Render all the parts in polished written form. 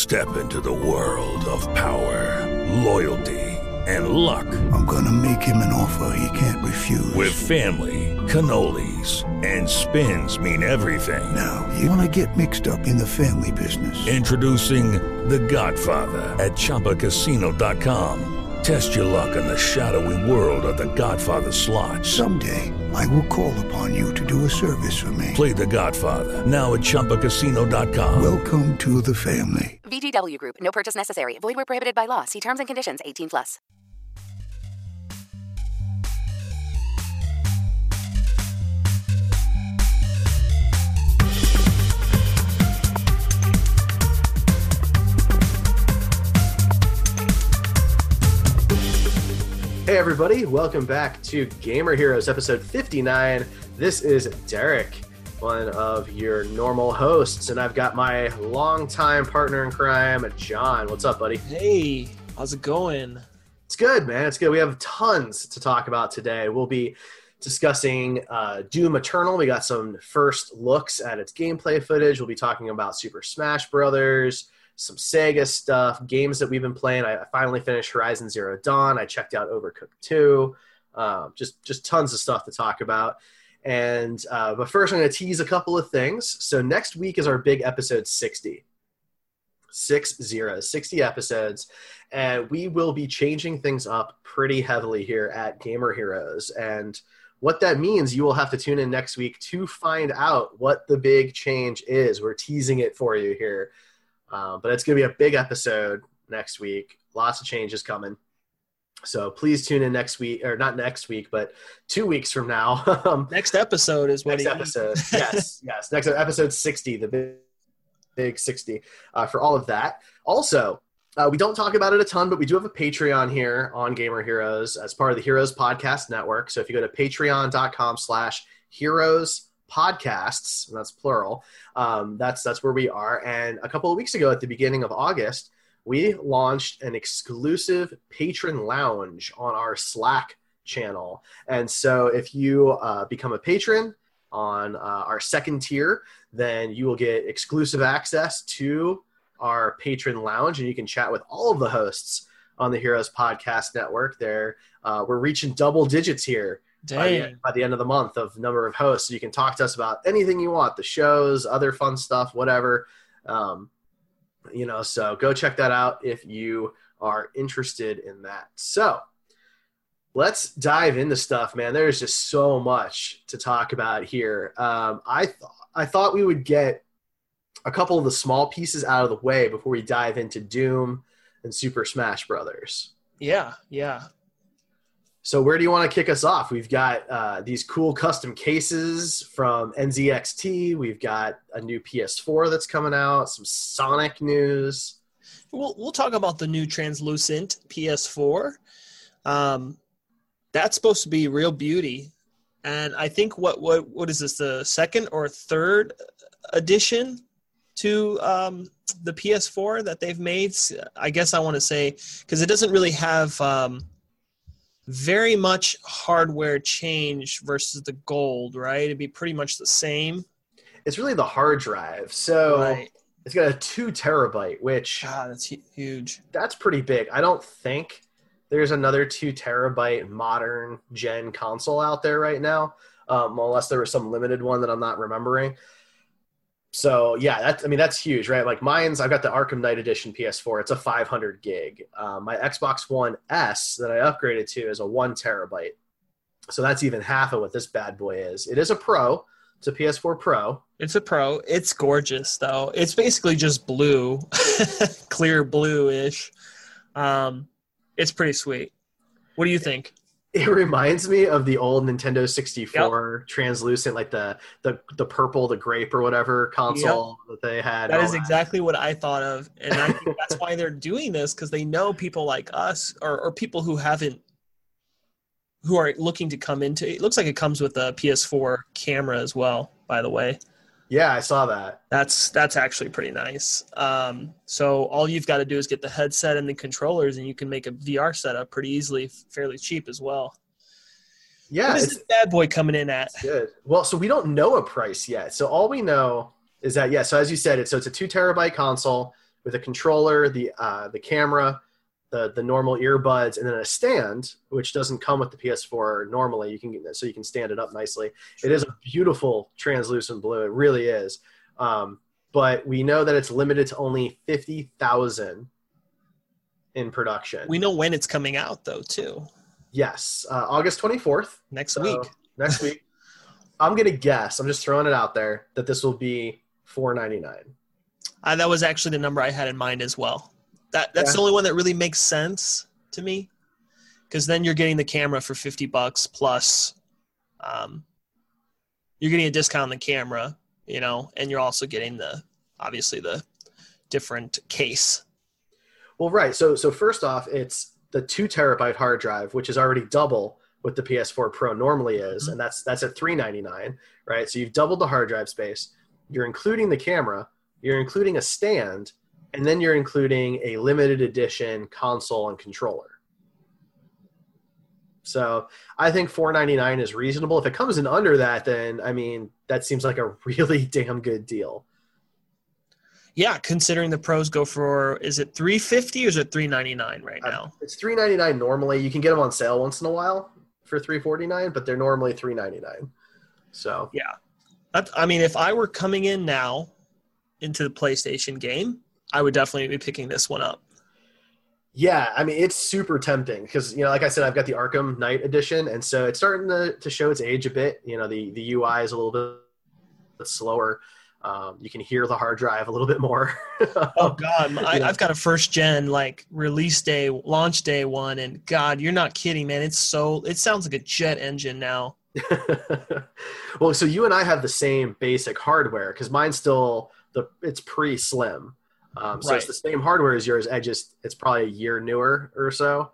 Step into the world of power, loyalty, and luck. I'm gonna make him an offer he can't refuse. With family, cannolis, and spins mean everything. Now, you wanna get mixed up in the family business. Introducing The Godfather at ChumbaCasino.com. Test your luck in the shadowy world of The Godfather slot. Someday, I will call upon you to do a service for me. Play The Godfather now at ChumbaCasino.com. Welcome to the family. VGW Group. No purchase necessary. Void where prohibited by law. See terms and conditions. 18+. Hey everybody, welcome back to Gamer Heroes episode 59. This is Derek, one of your normal hosts, and I've got my longtime partner in crime, John. What's up, buddy? Hey, how's it going? It's good, man. It's good. We have tons to talk about today. We'll be discussing Doom Eternal. We got some first looks at its gameplay footage. We'll be talking about Super Smash Brothers, some Sega stuff, games that we've been playing. I finally finished Horizon Zero Dawn. I checked out Overcooked 2. Just tons of stuff to talk about. And but first, I'm going to tease a couple of things. So next week is our big episode 60. 60 episodes. And we will be changing things up pretty heavily here at Gamer Heroes. And what that means, you will have to tune in next week to find out what the big change is. We're teasing it for you here. But it's going to be a big episode next week. Lots of changes coming. So please tune in next week, or not next week, but 2 weeks from now. Next episode is what next episode. Yes. Next episode 60, the big 60 for all of that. Also, we don't talk about it a ton, but we do have a Patreon here on Gamer Heroes as part of the Heroes Podcast Network. So if you go to patreon.com/heroes podcasts, and that's plural, that's where we are. And a couple of weeks ago at the beginning of August, we launched an exclusive patron lounge on our Slack channel. And so if you become a patron on our second tier, then you will get exclusive access to our patron lounge, and you can chat with all of the hosts on the Heroes Podcast Network. There, we're reaching double digits here by the end of the month of number of hosts. So you can talk to us about anything you want, the shows, other fun stuff, whatever. So go check that out if you are interested in that. So let's dive into stuff, man. There's just so much to talk about here. I thought we would get a couple of the small pieces out of the way before we dive into Doom and Super Smash Brothers. Yeah. So where do you want to kick us off? We've got these cool custom cases from NZXT. We've got a new PS4 that's coming out, some Sonic news. We'll talk about the new translucent PS4. That's supposed to be real beauty. And I think what is this, the second or third edition to the PS4 that they've made? I guess I want to say, because it doesn't really have very much hardware change versus the gold, right? It'd be pretty much the same. It's really the hard drive. So right. It's got a 2 terabyte, which that's huge. That's pretty big. I don't think there's another 2 terabyte modern gen console out there right now, unless there was some limited one that I'm not remembering. So yeah, that's huge, right? Like I've got the Arkham Knight Edition PS4. It's a 500 gig. My Xbox One S that I upgraded to is a 1 terabyte. So that's even half of what this bad boy is. It is a Pro. It's a PS4 Pro. It's a Pro. It's gorgeous though. It's basically just blue, clear blue-ish. It's pretty sweet. What do you think? It reminds me of the old Nintendo 64 translucent, like the purple, the grape or whatever console that they had. That is exactly what I thought of. And I think that's why they're doing this, because they know people like us or people who are looking to come into it. It looks like it comes with a PS4 camera as well, by the way. Yeah, I saw that. That's actually pretty nice. So all you've got to do is get the headset and the controllers, and you can make a VR setup pretty easily, fairly cheap as well. Yeah. What is this bad boy coming in at? Good. Well, so we don't know a price yet. So all we know is that, so as you said, it's a 2 terabyte console with a controller, the camera, the normal earbuds, and then a stand, which doesn't come with the PS4 normally. You can stand it up nicely. It is a beautiful translucent blue. It really is. But we know that it's limited to only 50,000 in production. We know when it's coming out, though, too. Yes, August 24th. Next week. Next week. I'm going to guess, I'm just throwing it out there, that this will be $499. That was actually the number I had in mind as well. That's the only one that really makes sense to me, because then you're getting the camera for $50 plus you're getting a discount on the camera, and you're also getting obviously the different case. Well, right. So first off, it's the 2 terabyte hard drive, which is already double what the PS4 Pro normally is, Mm-hmm. and that's at $399, right? So you've doubled the hard drive space. You're including the camera. You're including a stand, and then you're including a limited edition console and controller. So I think $499 is reasonable. If it comes in under that, then, I mean, that seems like a really damn good deal. Yeah, considering the pros go for, is it $350 or is it $399 right now? It's $399 normally. You can get them on sale once in a while for $349, but they're normally $399. So yeah. I mean, if I were coming in now into the PlayStation game, I would definitely be picking this one up. Yeah, I mean, it's super tempting because, like I said, I've got the Arkham Knight edition, and so it's starting to show its age a bit. The UI is a little bit slower. You can hear the hard drive a little bit more. Oh, God. I've got a first-gen, release day, launch day one, and, God, you're not kidding, man. It sounds like a jet engine now. Well, so you and I have the same basic hardware because mine's still it's pre-slim. So right. It's the same hardware as yours. It's probably a year newer or so.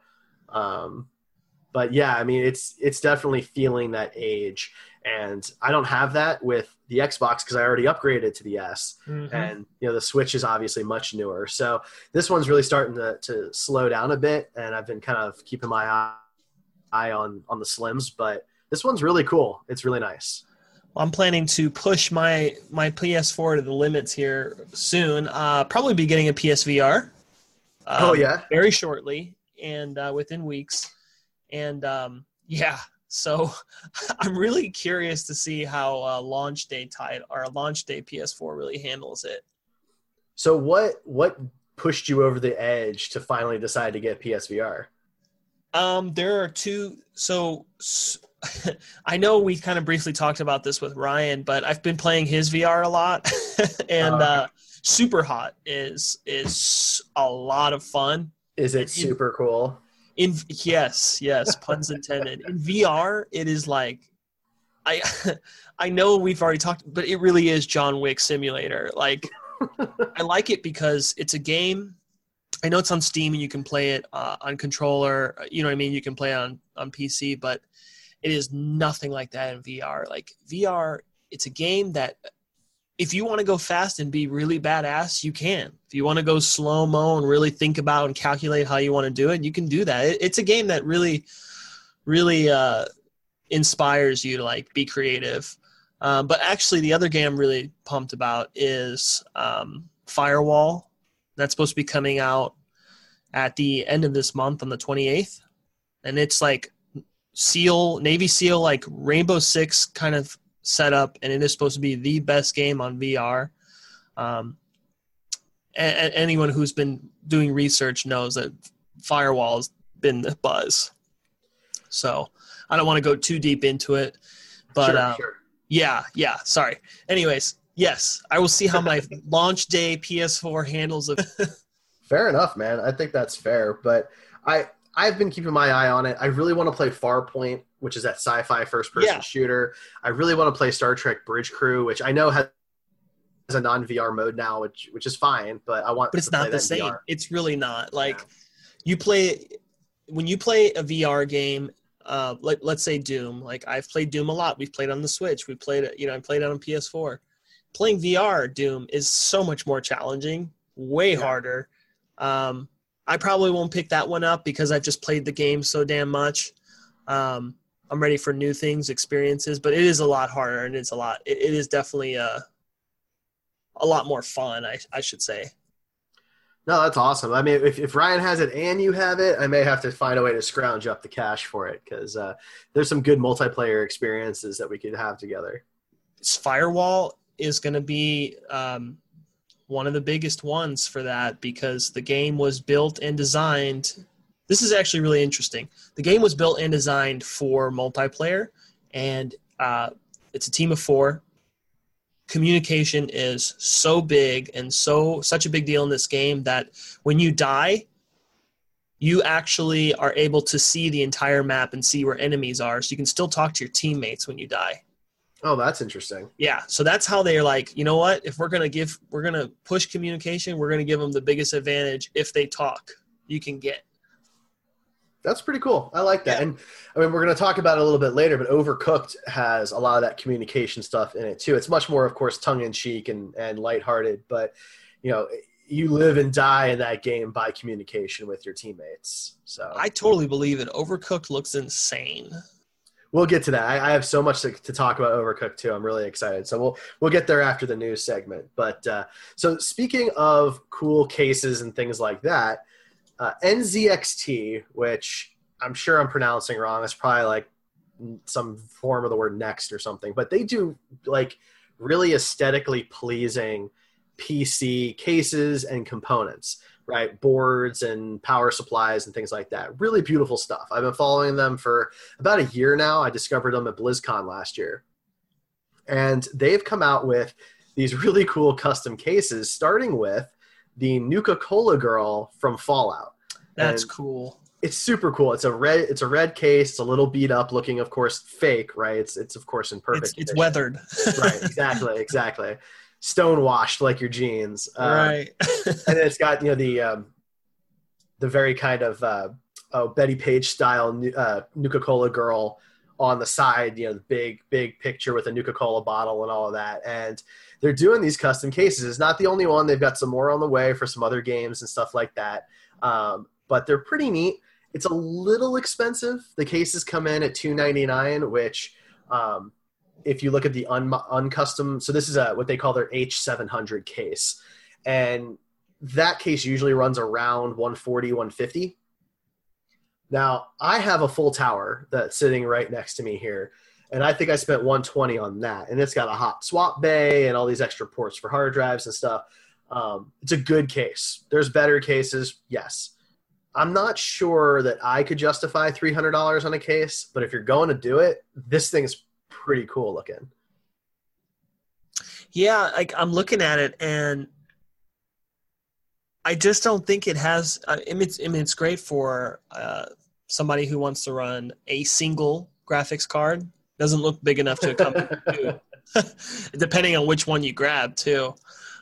But yeah, I mean, it's definitely feeling that age, and I don't have that with the Xbox because I already upgraded to the S, mm-hmm. and the Switch is obviously much newer. So this one's really starting to slow down a bit, and I've been kind of keeping my eye on the Slims, but this one's really cool. It's really nice. I'm planning to push my PS4 to the limits here soon. Probably be getting a PSVR. Oh yeah, very shortly and within weeks. And yeah, so I'm really curious to see how launch day PS4 really handles it. So what pushed you over the edge to finally decide to get PSVR? There are two. So I know we kind of briefly talked about this with Ryan, but I've been playing his VR a lot, and Superhot is a lot of fun. Is it super cool? Yes, puns intended. In VR, it is like I know we've already talked, but it really is John Wick Simulator. Like, I like it because it's a game. I know it's on Steam and you can play it on controller. You know what I mean? You can play it on PC, but it is nothing like that in VR. Like VR, it's a game that if you want to go fast and be really badass, you can. If you want to go slow-mo and really think about and calculate how you want to do it, you can do that. It's a game that really, really inspires you to be creative. But actually the other game I'm really pumped about is Firewall. That's supposed to be coming out at the end of this month on the 28th. And it's Navy SEAL, Rainbow Six kind of setup, and it is supposed to be the best game on VR. And anyone who's been doing research knows that Firewall has been the buzz. So I don't want to go too deep into it, but sure. Yeah, sorry. Anyways, yes, I will see how my launch day PS4 handles it. Fair enough, man. I think that's fair, but I've been keeping my eye on it. I really want to play Farpoint, which is that sci-fi first-person shooter. I really want to play Star Trek Bridge Crew, which I know has a non-VR mode now, which is fine, but I want. But it's to play not the that same. VR. It's really not. When you play a VR game, let's say Doom. I've played Doom a lot. We've played on the Switch. We played it. I played it on PS4. Playing VR Doom is so much more challenging, way harder. I probably won't pick that one up because I've just played the game so damn much. I'm ready for new things, experiences, but it is a lot harder, and it is definitely a lot more fun, I should say. No, that's awesome. I mean, if Ryan has it and you have it, I may have to find a way to scrounge up the cash for it because there's some good multiplayer experiences that we could have together. Firewall is going to be one of the biggest ones for that because the game was built and designed. This is actually really interesting. The game was built and designed for multiplayer, and it's a team of 4. Communication is so big and such a big deal in this game that when you die, you actually are able to see the entire map and see where enemies are. So you can still talk to your teammates when you die. Oh, that's interesting. Yeah. So that's how they're like, you know what? If we're going to push communication, we're going to give them the biggest advantage if they talk you can get. That's pretty cool. I like that. Yeah. And I mean, we're going to talk about it a little bit later, but Overcooked has a lot of that communication stuff in it too. It's much more, of course, tongue in cheek and lighthearted, but you live and die in that game by communication with your teammates. So I totally believe it. Overcooked looks insane. We'll get to that. I have so much to talk about Overcooked too. I'm really excited. So we'll get there after the news segment. But so speaking of cool cases and things like that, NZXT, which I'm sure I'm pronouncing wrong. It's probably like some form of the word next or something, but they do like really aesthetically pleasing PC cases and components, right? Boards and power supplies and things like that. Really beautiful stuff. I've been following them for about a year now. I discovered them at BlizzCon last year. And they've come out with these really cool custom cases, starting with the Nuka-Cola girl from Fallout. That's And cool. it's super cool. It's a red case. It's a little beat up looking, of course, fake, right? It's of course in perfect It's condition. weathered. Right, exactly. Stonewashed like your jeans. Right. And it's got, the very kind of Betty Page style Nuka-Cola girl on the side, the big picture with a Nuka-Cola bottle and all of that. And they're doing these custom cases. It's not the only one. They've got some more on the way for some other games and stuff like that. But they're pretty neat. It's a little expensive. The cases come in at $299, which if you look at the uncustom, so this is what they call their H700 case. And that case usually runs around $140, $150. Now, I have a full tower that's sitting right next to me here, and I think I spent $120 on that. And it's got a hot swap bay and all these extra ports for hard drives and stuff. It's a good case. There's better cases, yes. I'm not sure that I could justify $300 on a case, but if you're going to do it, this thing's pretty cool looking. Yeah, I'm looking at it, and I just don't think it has. It's great for somebody who wants to run a single graphics card. Doesn't look big enough to accompany two, depending on which one you grab too.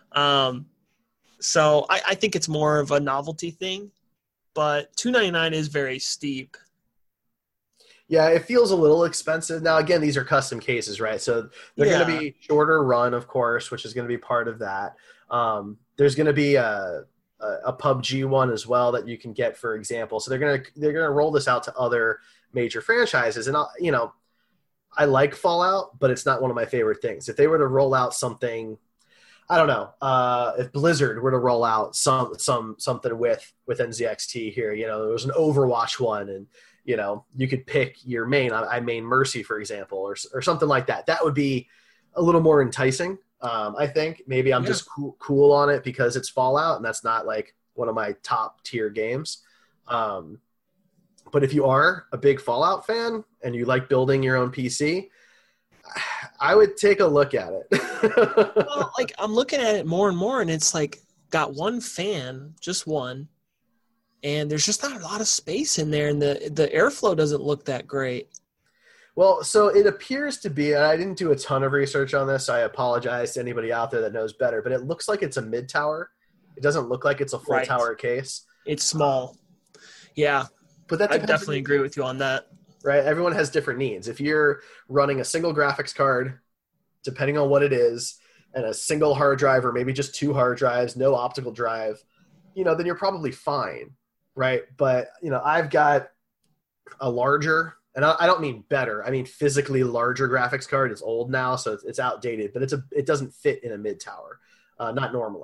So I think it's more of a novelty thing, but $299 is very steep. Yeah, it feels a little expensive. Now, again, these are custom cases, right? So they're going to be shorter run, of course, which is going to be part of that. There's going to be a PUBG one as well that you can get, for example. So they're going to roll this out to other major franchises. And I like Fallout, but it's not one of my favorite things. If they were to roll out something, I don't know, if Blizzard were to roll out something with NZXT here, there was an Overwatch one, and you could pick your main. I main Mercy, for example, or something like that. That would be a little more enticing. I think maybe I'm just cool on it because it's Fallout, and that's not like one of my top tier games. But if you are a big Fallout fan and you like building your own PC, I would take a look at it. Well, I'm looking at it more and more, and it's got one fan, just one, and there's just not a lot of space in there, and the airflow doesn't look that great. Well, so it appears to be, and I didn't do a ton of research on this, so I apologize to anybody out there that knows better, but it looks like it's a mid-tower. It doesn't look like it's a full tower case. It's small. Yeah, but I definitely agree with you on that. Right? Everyone has different needs. If you're running a single graphics card, depending on what it is, and a single hard drive or maybe just 2 hard drives, no optical drive, then you're probably fine, right? But, I've got a larger, and I don't mean better, I mean physically larger graphics card. It's old now, so it's outdated, but it doesn't fit in a mid-tower, not normally.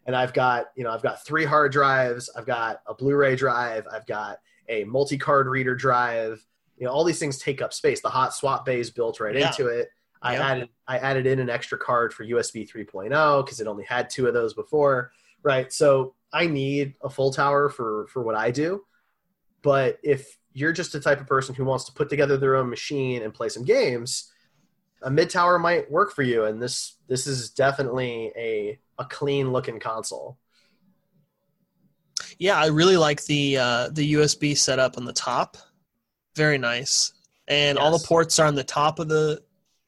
and I've got 3 hard drives, I've got a Blu-ray drive, I've got a multi-card reader drive. All these things take up space. The hot swap bay is built right into it. I added in an extra card for USB 3.0 because it only had 2 of those before, right? So I need a full tower for what I do. But if you're just the type of person who wants to put together their own machine and play some games, a mid tower might work for you. And this is definitely a clean looking console. Yeah, I really like the USB setup on the top. Very nice. And all the ports are on the top of the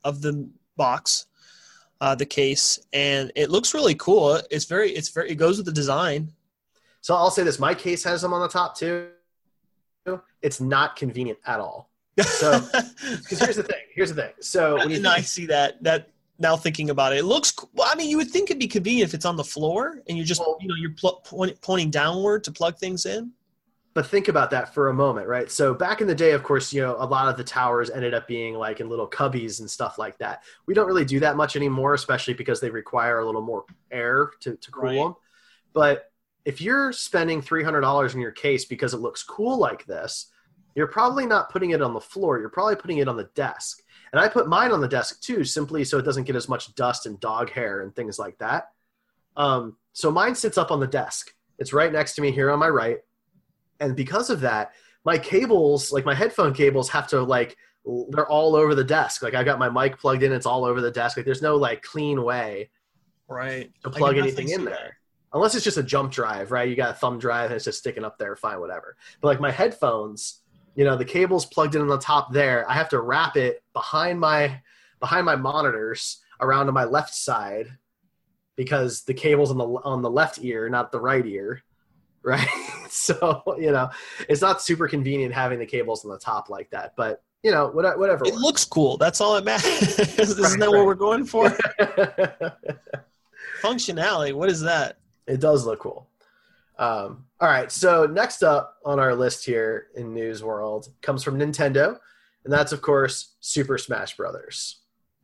box, the case, and it looks really cool. It goes with the design. So I'll say this: my case has them on the top too. It's not convenient at all. So, because here's the thing. So when I see that now thinking about it, it looks. Well, I mean, you would think it'd be convenient if it's on the floor and you just you're pointing downward to plug things in. But think about that for a moment, right? So back in the day, of course, a lot of the towers ended up being like in little cubbies and stuff like that. We don't really do that much anymore, especially because they require a little more air to cool them. But if you're spending $300 in your case because it looks cool like this, you're probably not putting it on the floor. You're probably putting it on the desk. And I put mine on the desk too, simply so it doesn't get as much dust and dog hair and things like that. So mine sits up on the desk. It's right next to me here on my right. And because of that, my cables, like my headphone cables, have to they're all over the desk. Like I got my mic plugged in, it's all over the desk. Like there's no clean way to plug anything in there. Unless it's just a jump drive, right? You got a thumb drive and it's just sticking up there, fine, whatever. But like my headphones, the cable's plugged in on the top there. I have to wrap it behind my monitors around to my left side because the cable's on the left ear, not the right ear. Right. So, it's not super convenient having the cables on the top like that, but whatever. It looks cool. That's all that matters. Isn't that what we're going for? Functionality. What is that? It does look cool. All right. So next up on our list here in News World comes from Nintendo. And that's, of course, Super Smash Brothers.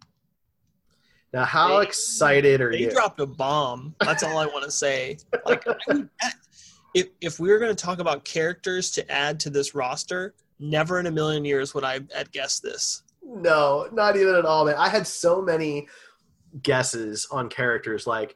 Now, how excited are you? They dropped a bomb. That's all I want to say. If we were going to talk about characters to add to this roster, never in a million years would I have guessed this. No, not even at all, man. I had so many guesses on characters like,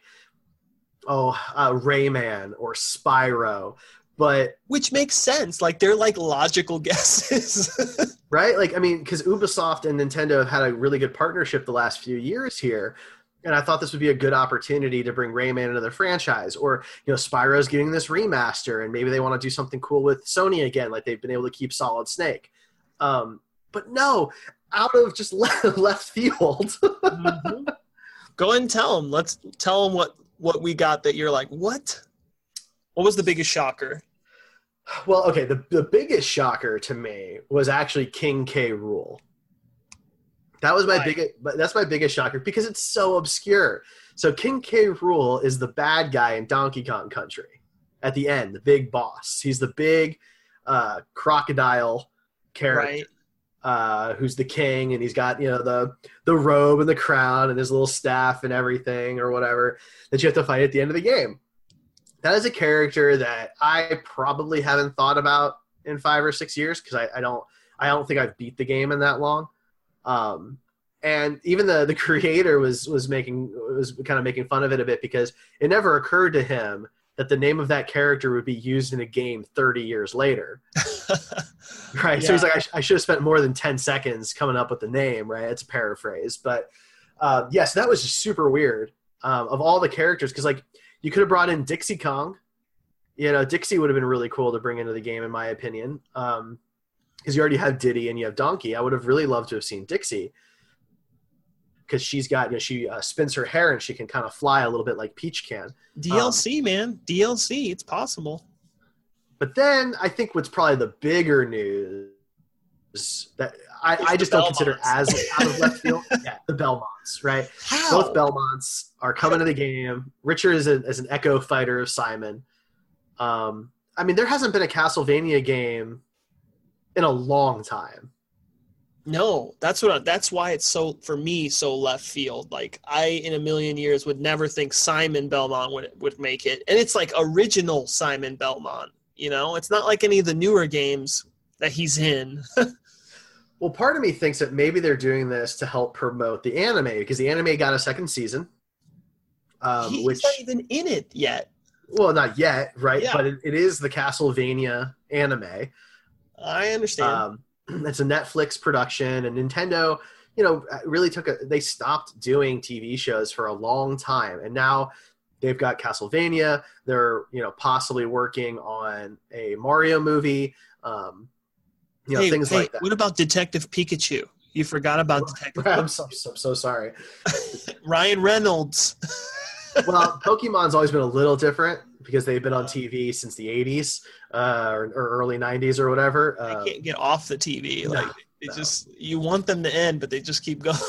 Rayman or Spyro, which makes sense. Like they're like logical guesses, right? Like, I mean, because Ubisoft and Nintendo have had a really good partnership the last few years here. And I thought this would be a good opportunity to bring Rayman into their franchise. Or, Spyro's getting this remaster, and maybe they want to do something cool with Sony again, like they've been able to keep Solid Snake. But no, out of just left field. Mm-hmm. Go ahead and tell them. Let's tell them what we got that you're like, what? What was the biggest shocker? Well, okay, the biggest shocker to me was actually King K. Rool. That was that's my biggest shocker because it's so obscure. So King K. Rool is the bad guy in Donkey Kong Country at the end, the big boss. He's the big crocodile character who's the king, and he's got the robe and the crown and his little staff and everything or whatever that you have to fight at the end of the game. That is a character that I probably haven't thought about in 5 or 6 years because I don't think I've beat the game in that long. And even the creator was kind of making fun of it a bit because it never occurred to him that the name of that character would be used in a game 30 years later. Right. Yeah. So he's like, I should have spent more than 10 seconds coming up with the name, right? It's a paraphrase, but so that was just super weird. Of all the characters, because you could have brought in Dixie Kong. Dixie would have been really cool to bring into the game, in my opinion. Because you already have Diddy and you have Donkey. I would have really loved to have seen Dixie because she's got, she spins her hair and she can kind of fly a little bit like Peach can. DLC, man. DLC. It's possible. But then I think what's probably the bigger news that I just don't consider as out of left field. Yeah, the Belmonts, right? How? Both Belmonts are coming to the game. Richard is an Echo fighter of Simon. I mean, there hasn't been a Castlevania game in a long time. No, that's why it's so, for me, so left field. Like, I in a million years would never think Simon Belmont would make it. And it's like original Simon Belmont, you know? It's not like any of the newer games that he's in. Well, part of me thinks that maybe they're doing this to help promote the anime, because the anime got a second season. He's not even in it yet. Well, not yet, right? Yeah. But it is the Castlevania anime. I understand. It's a Netflix production, and Nintendo, really they stopped doing TV shows for a long time, and now they've got Castlevania. They're, possibly working on a Mario movie. Things like that. What about Detective Pikachu? You forgot about Detective Pikachu. I'm so sorry. Ryan Reynolds. Well, Pokemon's always been a little different because they've been on TV since the 80s or early 90s or whatever. They can't get off the TV. You want them to end, but they just keep going.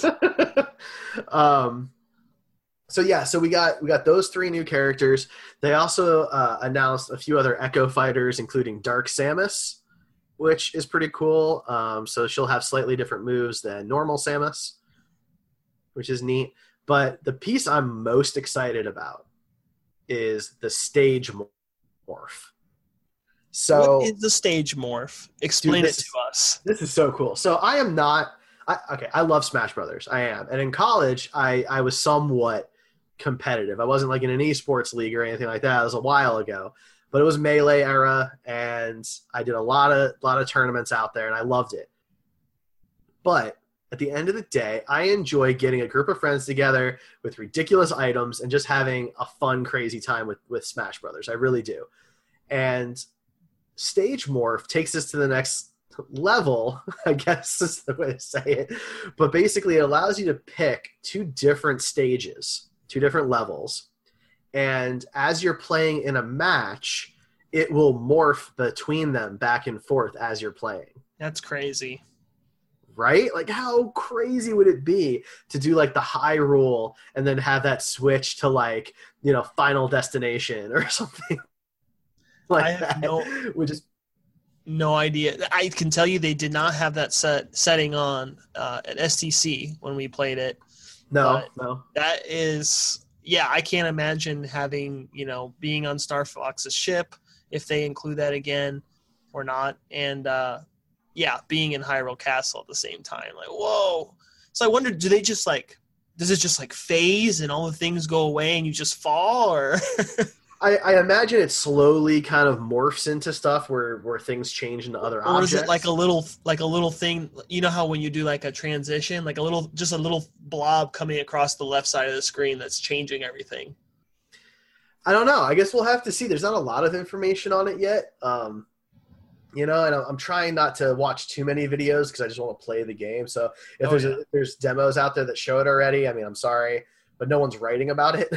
So we got those 3 new characters. They also announced a few other Echo Fighters, including Dark Samus, which is pretty cool. So she'll have slightly different moves than normal Samus, which is neat. But the piece I'm most excited about is the stage morph. So what is the stage morph? Explain it to us. This is so cool. So I love Smash Brothers. I am. And in college, I was somewhat competitive. I wasn't like in an esports league or anything like that. It was a while ago. But it was Melee era, and I did a lot of tournaments out there, and I loved it. But at the end of the day, I enjoy getting a group of friends together with ridiculous items and just having a fun, crazy time with Smash Brothers. I really do. And Stage Morph takes us to the next level, I guess is the way to say it. But basically, it allows you to pick 2 different stages, 2 different levels. And as you're playing in a match, it will morph between them back and forth as you're playing. That's crazy. Right? Like, how crazy would it be to do like the Hyrule and then have that switch to like, Final Destination or something like I have that? no idea. I can tell you they did not have that setting on at STC when we played it. No. That is, yeah, I can't imagine having, being on Star Fox's ship, if they include that again or not. And, being in Hyrule Castle at the same time. Like, whoa. So I wonder, does it just phase and all the things go away and you just fall, or? I imagine it slowly kind of morphs into stuff where things change into other objects. Or is it like a little thing, you know how when you do like a transition, like a little blob coming across the left side of the screen that's changing everything? I don't know. I guess we'll have to see. There's not a lot of information on it yet. And I'm trying not to watch too many videos because I just want to play the game. So if there's demos out there that show it already, I mean, I'm sorry, but no one's writing about it.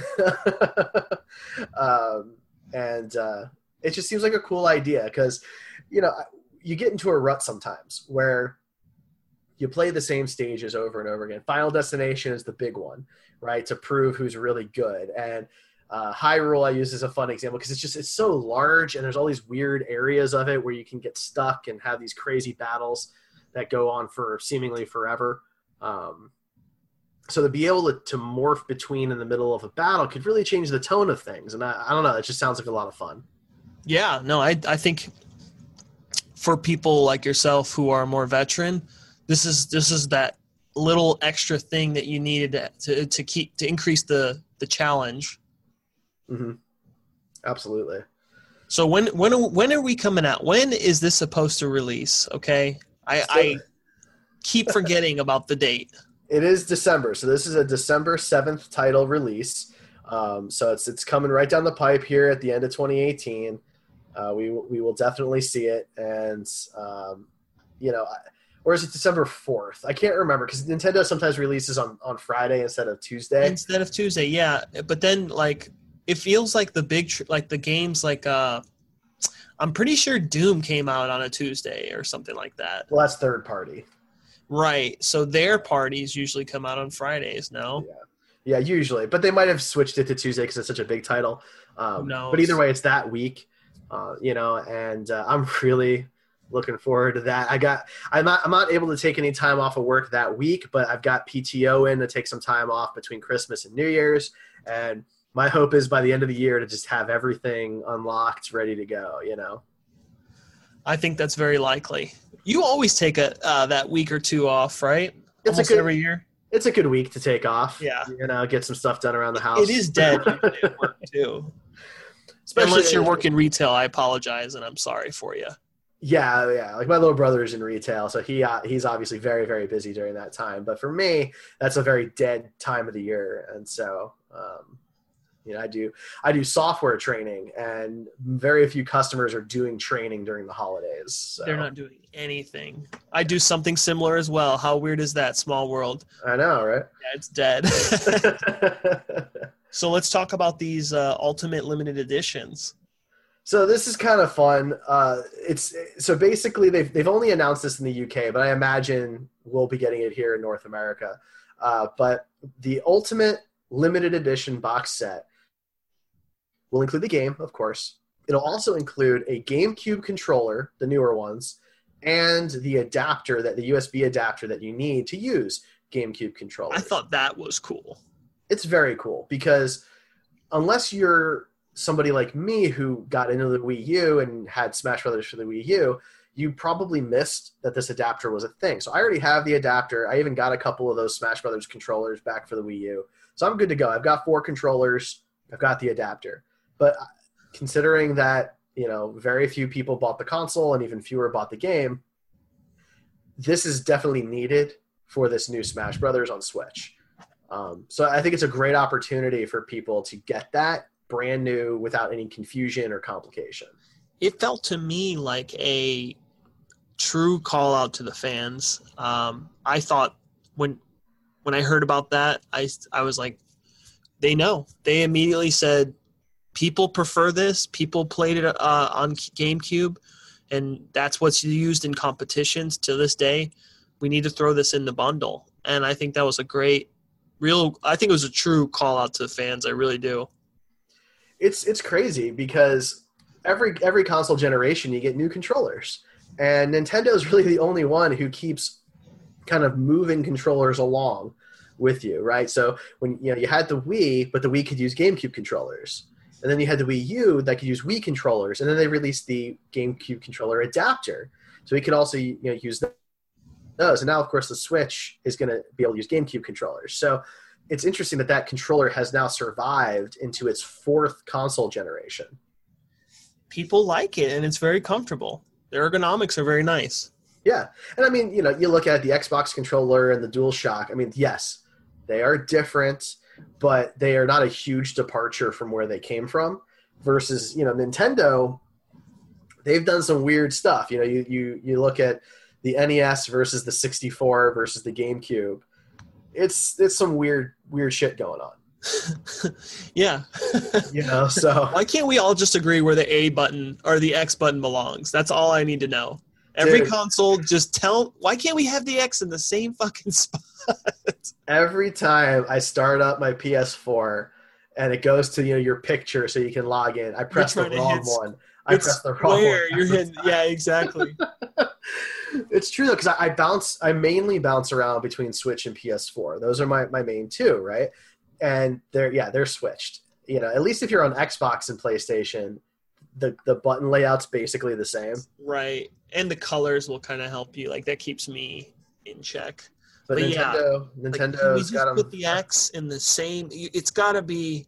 It just seems like a cool idea because, you get into a rut sometimes where you play the same stages over and over again. Final Destination is the big one, right, to prove who's really good. And Hyrule I use as a fun example because it's so large and there's all these weird areas of it where you can get stuck and have these crazy battles that go on for seemingly forever. So to be able to morph between in the middle of a battle could really change the tone of things. And I don't know, it just sounds like a lot of fun. Yeah, no, I think for people like yourself who are more veteran, this is that little extra thing that you needed to increase the challenge. Mm-hmm. Absolutely. So when are we coming out? When is this supposed to release? Okay, I keep forgetting about the date. It is December, so this is a December 7th title release. So it's coming right down the pipe here at the end of 2018. We will definitely see it, and or is it December 4th? I can't remember because Nintendo sometimes releases on Friday instead of Tuesday. Instead of Tuesday, yeah. But then it feels like the the games I'm pretty sure Doom came out on a Tuesday or something like that. Well, that's third party. Right. So their parties usually come out on Fridays, no? Yeah, usually. But they might have switched it to Tuesday because it's such a big title. No. But either way, it's that week, and I'm really Looking forward to that. I'm not able to take any time off of work that week, but I've got PTO in to take some time off between Christmas and New Year's. And my hope is by the end of the year to just have everything unlocked, ready to go, you know? I think that's very likely. You always take that week or two off, right? It's Almost every year. It's a good week to take off. Yeah. You know, get some stuff done around the house. It is dead usually at work too. Unless you're working retail, I apologize and I'm sorry for you. Yeah. Like my little brother's in retail, so he's obviously very, very busy during that time. But for me, that's a very dead time of the year, and so I do software training, and very few customers are doing training during the holidays. So. They're not doing anything. I do something similar as well. How weird is that? Small world. I know, right? Yeah, it's dead. So let's talk about these Ultimate Limited Editions. So this is kind of fun. So basically they've only announced this in the UK, but I imagine we'll be getting it here in North America. But the Ultimate Limited Edition box set will include the game, of course. It'll also include a GameCube controller, the newer ones, and the adapter, the USB adapter that you need to use GameCube controllers. I thought that was cool. It's very cool because unless you're somebody like me who got into the Wii U and had Smash Brothers for the Wii U, you probably missed that this adapter was a thing. So I already have the adapter. I even got a couple of those Smash Brothers controllers back for the Wii U. So I'm good to go. I've got 4 controllers. I've got the adapter. But considering that, very few people bought the console and even fewer bought the game, this is definitely needed for this new Smash Brothers on Switch. So I think it's a great opportunity for people to get that brand new without any confusion or complication. It felt to me like a true call out to the fans. I thought when I heard about that, I was like, they know. They immediately said, people prefer this. People played it on GameCube, and that's what's used in competitions to this day. We need to throw this in the bundle. And I think that was I think it was a true call out to the fans. I really do. It's crazy because every console generation you get new controllers, and Nintendo's really the only one who keeps kind of moving controllers along with you, right? So when you had the Wii, but the Wii could use GameCube controllers, and then you had the Wii U that could use Wii controllers, and then they released the GameCube controller adapter, so we could also use those. And now, of course, the Switch is going to be able to use GameCube controllers. So it's interesting that controller has now survived into its 4th console generation. People like it, and it's very comfortable. The ergonomics are very nice. Yeah. And I mean, you look at the Xbox controller and the DualShock. I mean, yes, they are different, but they are not a huge departure from where they came from versus, Nintendo. They've done some weird stuff. You look at the NES versus the 64 versus the GameCube. It's some weird shit going on. Yeah. So why can't we all just agree where the A button or the X button belongs? That's all I need to know. Every console, why can't we have the X in the same fucking spot? Every time I start up my PS4 and it goes to your picture so you can log in, I press the wrong one. I press the wrong one. You're hitting, yeah, exactly. It's true though, because I mainly bounce around between Switch and PS4. Those are my main two, right? And they're switched. At least if you're on Xbox and PlayStation, the button layout's basically the same. Right. And the colors will kind of help you. Like that keeps me in check. But Nintendo's can we just got them. Put the X in the same. It's gotta be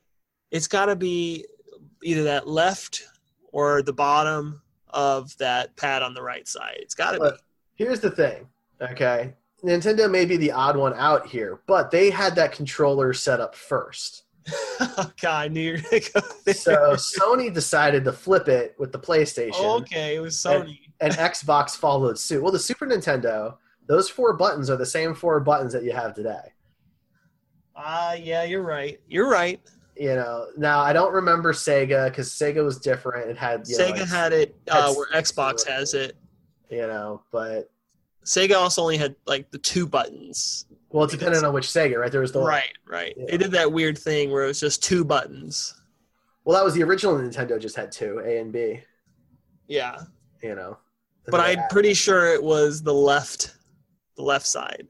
either that left or the bottom of that pad on the right side. It's gotta be. Here's the thing, okay? Nintendo may be the odd one out here, but they had that controller set up first. God, I knew you were gonna go there. So Sony decided to flip it with the PlayStation. Oh, okay, it was Sony. And Xbox followed suit. Well, the Super Nintendo, those 4 buttons are the same 4 buttons that you have today. Yeah, you're right. You're right. Now I don't remember Sega because Sega was different. It had Sega had it where Xbox has it. But Sega also only had like the 2 buttons. Well, it depended on which Sega, right? There was the right. Yeah. They did that weird thing where it was just 2 buttons. Well, that was the original Nintendo. Just had 2, A and B. Yeah. But I'm pretty sure it was the left side.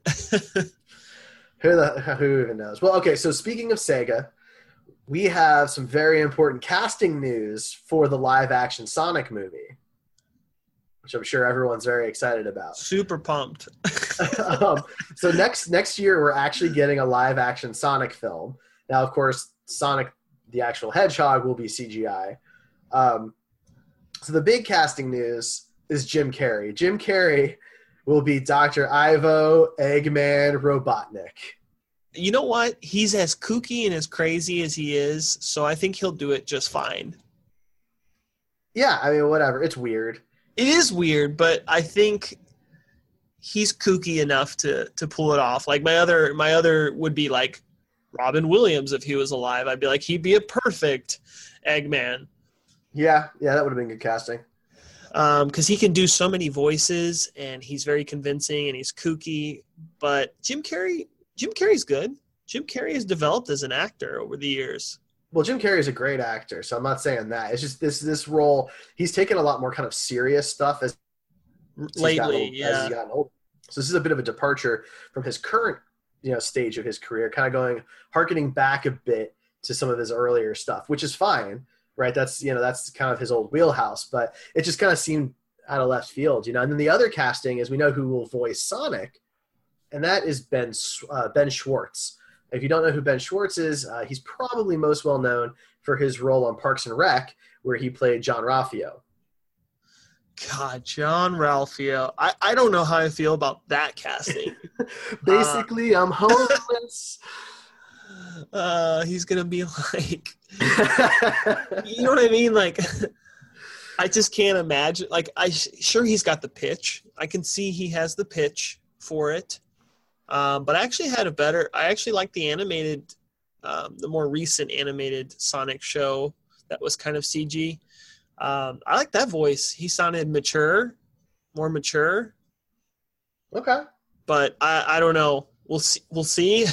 Who even knows? Well, okay, so speaking of Sega, we have some very important casting news for the live-action Sonic movie, which I'm sure everyone's very excited about. Super pumped. So next year, we're actually getting a live-action Sonic film. Now, of course, Sonic the actual Hedgehog will be CGI. So the big casting news is Jim Carrey. Jim Carrey will be Dr. Ivo Eggman Robotnik. You know what? He's as kooky and as crazy as he is, so I think he'll do it just fine. Yeah, I mean, whatever. It's weird. It is weird, but I think he's kooky enough to pull it off. Like my other would be like Robin Williams if he was alive. I'd be like, he'd be a perfect Eggman. Yeah, that would have been good casting. Because he can do so many voices, and he's very convincing, and he's kooky. But Jim Carrey's good. Jim Carrey has developed as an actor over the years. Well, Jim Carrey is a great actor, so I'm not saying that. It's just this role. He's taken a lot more kind of serious stuff as lately, he's gotten older. So this is a bit of a departure from his current, stage of his career, kind of harkening back a bit to some of his earlier stuff, which is fine, right? That's kind of his old wheelhouse, but it just kind of seemed out of left field, And then the other casting is we know who will voice Sonic, and that is Ben Schwartz. If you don't know who Ben Schwartz is, he's probably most well known for his role on Parks and Rec, where he played John Ralphio. God, John Ralphio. I don't know how I feel about that casting. Basically, I'm homeless. He's going to be like, you know what I mean? Like, I just can't imagine. Like, sure he's got the pitch. I can see he has the pitch for it. But I actually I actually like the animated, the more recent animated Sonic show that was kind of CG. I like that voice. He sounded more mature. Okay. But I don't know. We'll see.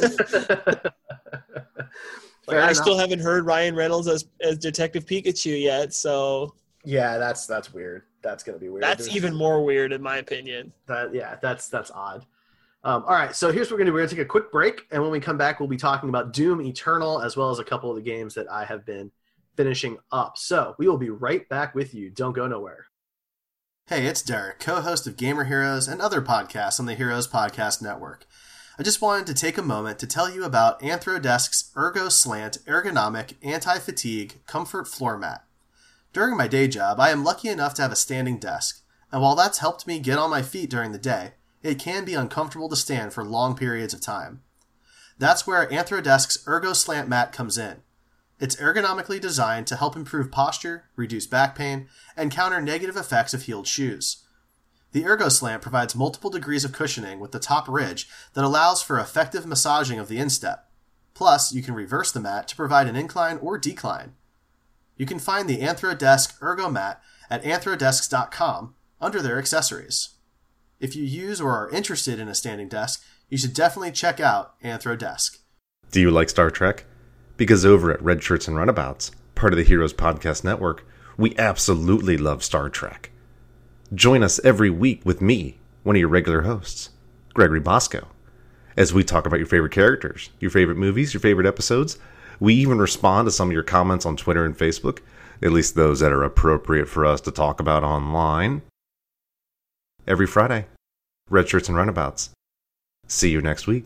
I still haven't heard Ryan Reynolds as Detective Pikachu yet, so. Yeah, that's weird. That's going to be weird. That's even more weird in my opinion. That's odd. All right, so here's what we're going to do. We're going to take a quick break, and when we come back, we'll be talking about Doom Eternal, as well as a couple of the games that I have been finishing up. So we will be right back with you. Don't go nowhere. Hey, it's Derek, co-host of Gamer Heroes and other podcasts on the Heroes Podcast Network. I just wanted to take a moment to tell you about Anthrodesk's Ergo Slant Ergonomic Anti-Fatigue Comfort Floor Mat. During my day job, I am lucky enough to have a standing desk, and while that's helped me get on my feet during the day, it can be uncomfortable to stand for long periods of time. That's where Anthrodesk's Ergo Slant Mat comes in. It's ergonomically designed to help improve posture, reduce back pain, and counter negative effects of heeled shoes. The Ergo Slant provides multiple degrees of cushioning with the top ridge that allows for effective massaging of the instep. Plus, you can reverse the mat to provide an incline or decline. You can find the Anthrodesk Ergo Mat at anthrodesks.com under their accessories. If you use or are interested in a standing desk, you should definitely check out Anthrodesk. Do you like Star Trek? Because over at Red Shirts and Runabouts, part of the Heroes Podcast Network, we absolutely love Star Trek. Join us every week with me, one of your regular hosts, Gregory Bosco, as we talk about your favorite characters, your favorite movies, your favorite episodes. We even respond to some of your comments on Twitter and Facebook, at least those that are appropriate for us to talk about online. Every Friday, Red Shirts and Runabouts. See you next week.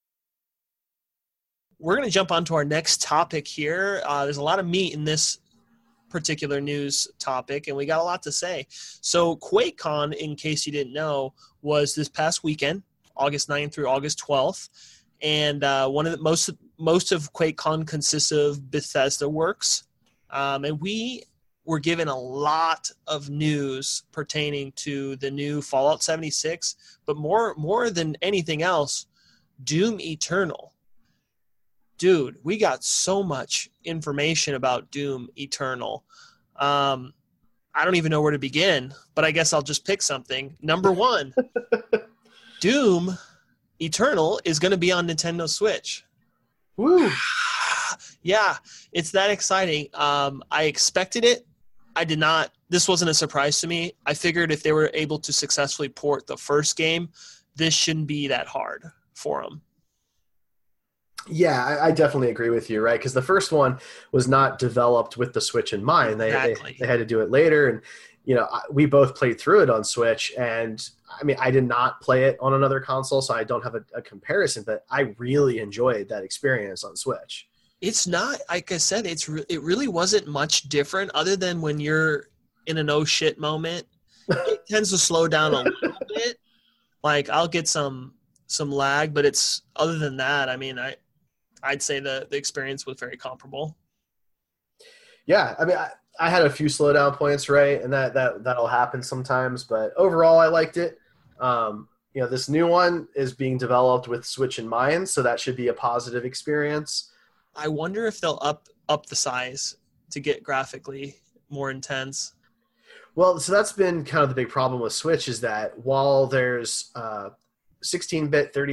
We're going to jump on to our next topic here. There's a lot of meat in this particular news topic, and we got a lot to say. So QuakeCon, in case you didn't know, was this past weekend, August 9th through August 12th. And most of QuakeCon consists of Bethesda works. And we were given a lot of news pertaining to the new Fallout 76, but more than anything else, Doom Eternal. Dude, we got so much information about Doom Eternal. I don't even know where to begin, but I guess I'll just pick something. Number one, Doom Eternal is going to be on Nintendo Switch. Woo! Yeah, it's that exciting. I expected it. I did not – this wasn't a surprise to me. I figured if they were able to successfully port the first game, this shouldn't be that hard for them. Yeah, I definitely agree with you, right? Because the first one was not developed with the Switch in mind. They had to do it later, and we both played through it on Switch. And I mean, I did not play it on another console, so I don't have a comparison. But I really enjoyed that experience on Switch. It's not, like I said, it really wasn't much different, other than when you're in an oh shit moment. It tends to slow down a little bit. Like I'll get some lag, but it's other than that. I mean, I'd say the experience was very comparable. Yeah, I mean, I had a few slowdown points, right, and that'll happen sometimes. But overall, I liked it. This new one is being developed with Switch in mind, so that should be a positive experience. I wonder if they'll up the size to get graphically more intense. Well, so that's been kind of the big problem with Switch, is that while there's 16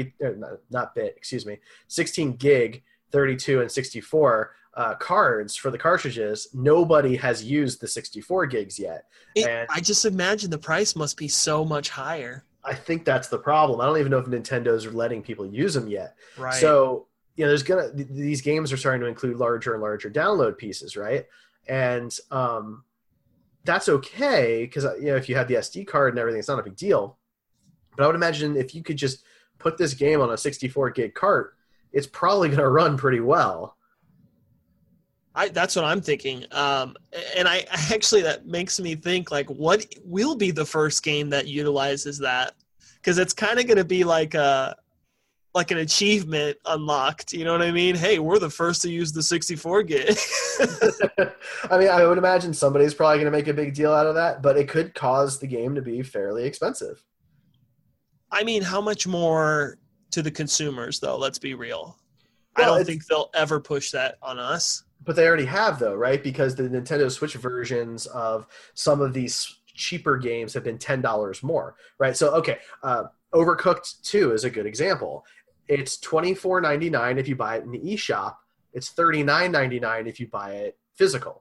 gig, 32 and 64 cards for the cartridges, nobody has used the 64 gigs yet. I just imagine the price must be so much higher. I think that's the problem. I don't even know if Nintendo's letting people use them yet. Right. So, these games are starting to include larger and larger download pieces, right? And that's okay, because if you have the SD card and everything, it's not a big deal. But I would imagine if you could just put this game on a 64 gig cart, it's probably going to run pretty well. That's what I'm thinking. And I actually, that makes me think, like, what will be the first game that utilizes that? Because it's kind of going to be like an achievement unlocked. You know what I mean? Hey, we're the first to use the 64 gig. I mean, I would imagine somebody's probably going to make a big deal out of that, but it could cause the game to be fairly expensive. I mean, how much more to the consumers, though? Let's be real. Well, I don't think they'll ever push that on us. But they already have, though, right? Because the Nintendo Switch versions of some of these cheaper games have been $10 more, right? So, okay, Overcooked 2 is a good example. It's $24.99 if you buy it in the eShop. It's $39.99 if you buy it physical.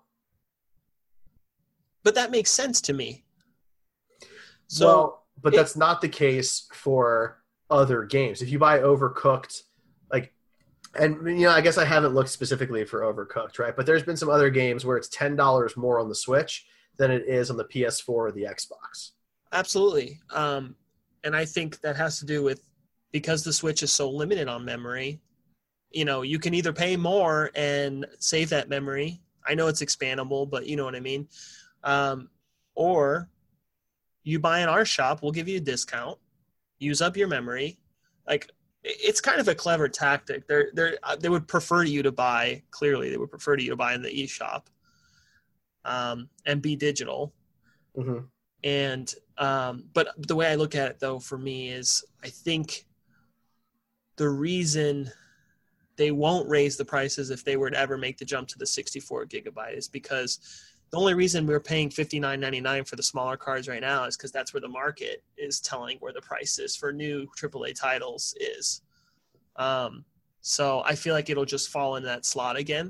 But that makes sense to me. So, but that's not the case for other games. If you buy Overcooked, I guess I haven't looked specifically for Overcooked, right? But there's been some other games where it's $10 more on the Switch than it is on the PS4 or the Xbox. Absolutely. And I think that has to do with, because the Switch is so limited on memory, you can either pay more and save that memory. I know it's expandable, but you know what I mean? Or you buy in our shop, we'll give you a discount, use up your memory. Like, it's kind of a clever tactic. They would prefer you to buy, clearly, they would prefer you to buy in the eShop and be digital. Mm-hmm. And but the way I look at it, though, for me is, I think the reason they won't raise the prices if they were to ever make the jump to the 64 gigabyte is because the only reason we're paying $59.99 for the smaller cards right now is because that's where the market is telling where the price is for new AAA titles is. So I feel like it'll just fall into that slot again.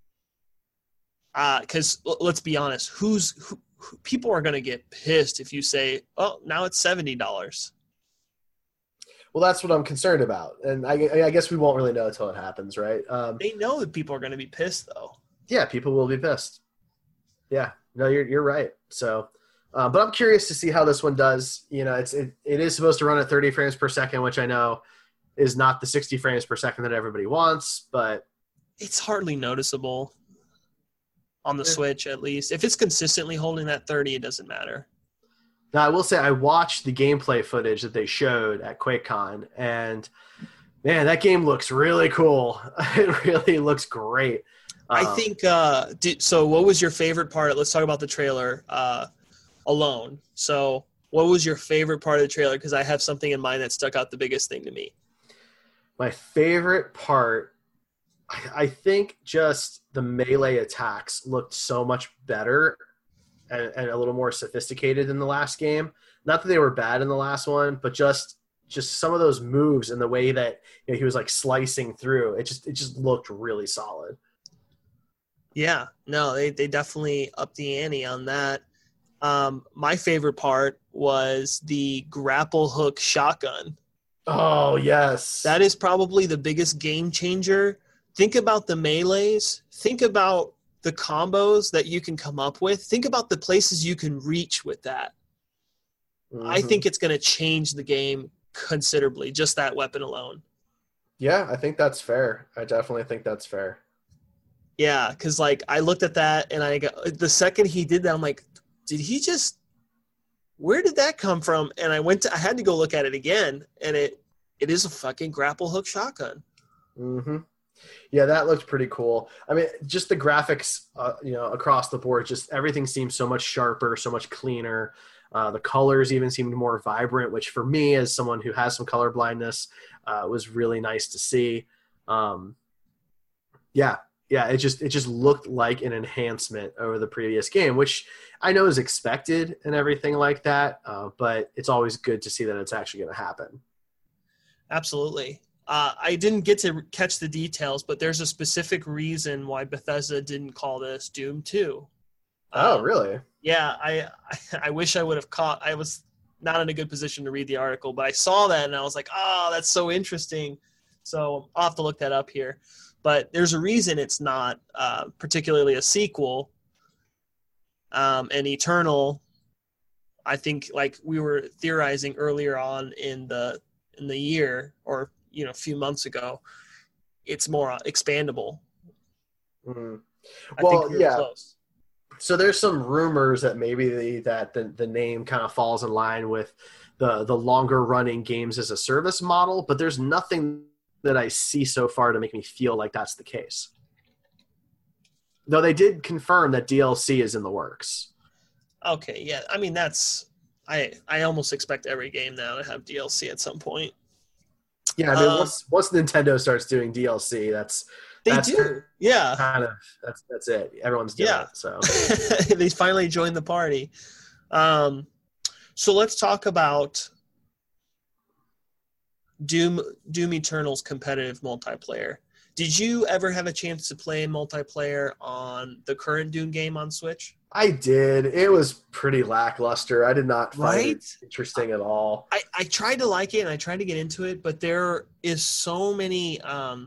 Because let's be honest, people are going to get pissed if you say, oh, now it's $70. Well, that's what I'm concerned about. And I guess we won't really know until it happens, right? They know that people are going to be pissed, though. Yeah, people will be pissed. Yeah, no, you're right. So, but I'm curious to see how this one does. It is supposed to run at 30 frames per second, which I know is not the 60 frames per second that everybody wants, but it's hardly noticeable on the Switch, at least. If it's consistently holding that 30, it doesn't matter. Now, I will say I watched the gameplay footage that they showed at QuakeCon, and man, that game looks really cool. It really looks great. I think so what was your favorite part? Let's talk about the trailer alone. So what was your favorite part of the trailer? Because I have something in mind that stuck out the biggest thing to me. My favorite part, I think just the melee attacks looked so much better and a little more sophisticated in the last game. Not that they were bad in the last one, but just some of those moves and the way that he was like slicing through, it just looked really solid. Yeah, no, they definitely upped the ante on that. My favorite part was the grapple hook shotgun. Oh, yes. That is probably the biggest game changer. Think about the melees. Think about the combos that you can come up with. Think about the places you can reach with that. I think it's going to change the game considerably, just that weapon alone. Yeah, I think that's fair. I definitely think that's fair. Yeah, because like I looked at that and I got the second he did that, I'm like, did he just? Where did that come from? And I had to go look at it again, and it is a fucking grapple hook shotgun. Mm-hmm. Yeah, that looked pretty cool. I mean, just the graphics, across the board, just everything seems so much sharper, so much cleaner. The colors even seemed more vibrant, which for me, as someone who has some color blindness, was really nice to see. It just looked like an enhancement over the previous game, which I know is expected and everything like that. But it's always good to see that it's actually going to happen. Absolutely. I didn't get to catch the details, but there's a specific reason why Bethesda didn't call this Doom 2. Oh, really? Yeah, I wish I would have caught. I was not in a good position to read the article, but I saw that and I was like, oh, that's so interesting. So I'll have to look that up here. But there's a reason it's not particularly a sequel. And Eternal, I think, like we were theorizing earlier on in the year, or a few months ago, it's more expandable. Mm-hmm. Well, yeah. Close. So there's some rumors that maybe the name kind of falls in line with the longer running games as a service model, but there's nothing that I see so far to make me feel like that's the case. Though they did confirm that DLC is in the works. Okay, yeah. I mean, I almost expect every game now to have DLC at some point. Yeah, I mean, once Nintendo starts doing DLC, that's do. Yeah. Kind of that's it. Everyone's doing it. So they finally joined the party. So let's talk about Doom Eternal's competitive multiplayer. Did you ever have a chance to play multiplayer on the current Doom game on Switch? I did. It was pretty lackluster. I did not find it interesting at all. I tried to like it and I tried to get into it, but there is so many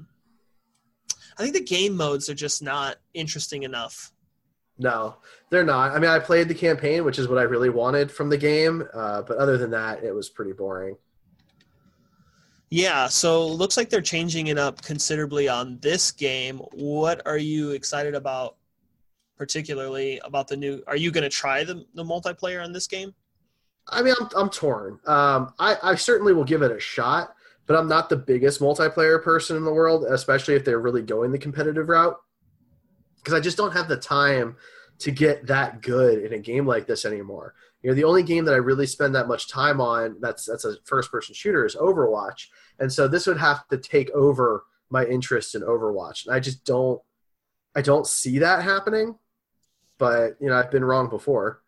I think the game modes are just not interesting enough. No, they're not. I mean, I played the campaign, which is what I really wanted from the game, but other than that, it was pretty boring. Yeah, so it looks like they're changing it up considerably on this game. What are you excited about, particularly about the new? Are you going to try the multiplayer on this game? I mean, I'm torn. I certainly will give it a shot, but I'm not the biggest multiplayer person in the world, especially if they're really going the competitive route, because I just don't have the time to get that good in a game like this anymore. The only game that I really spend that much time on that's a first-person shooter is Overwatch, and so this would have to take over my interest in Overwatch. And I just don't see that happening, but I've been wrong before.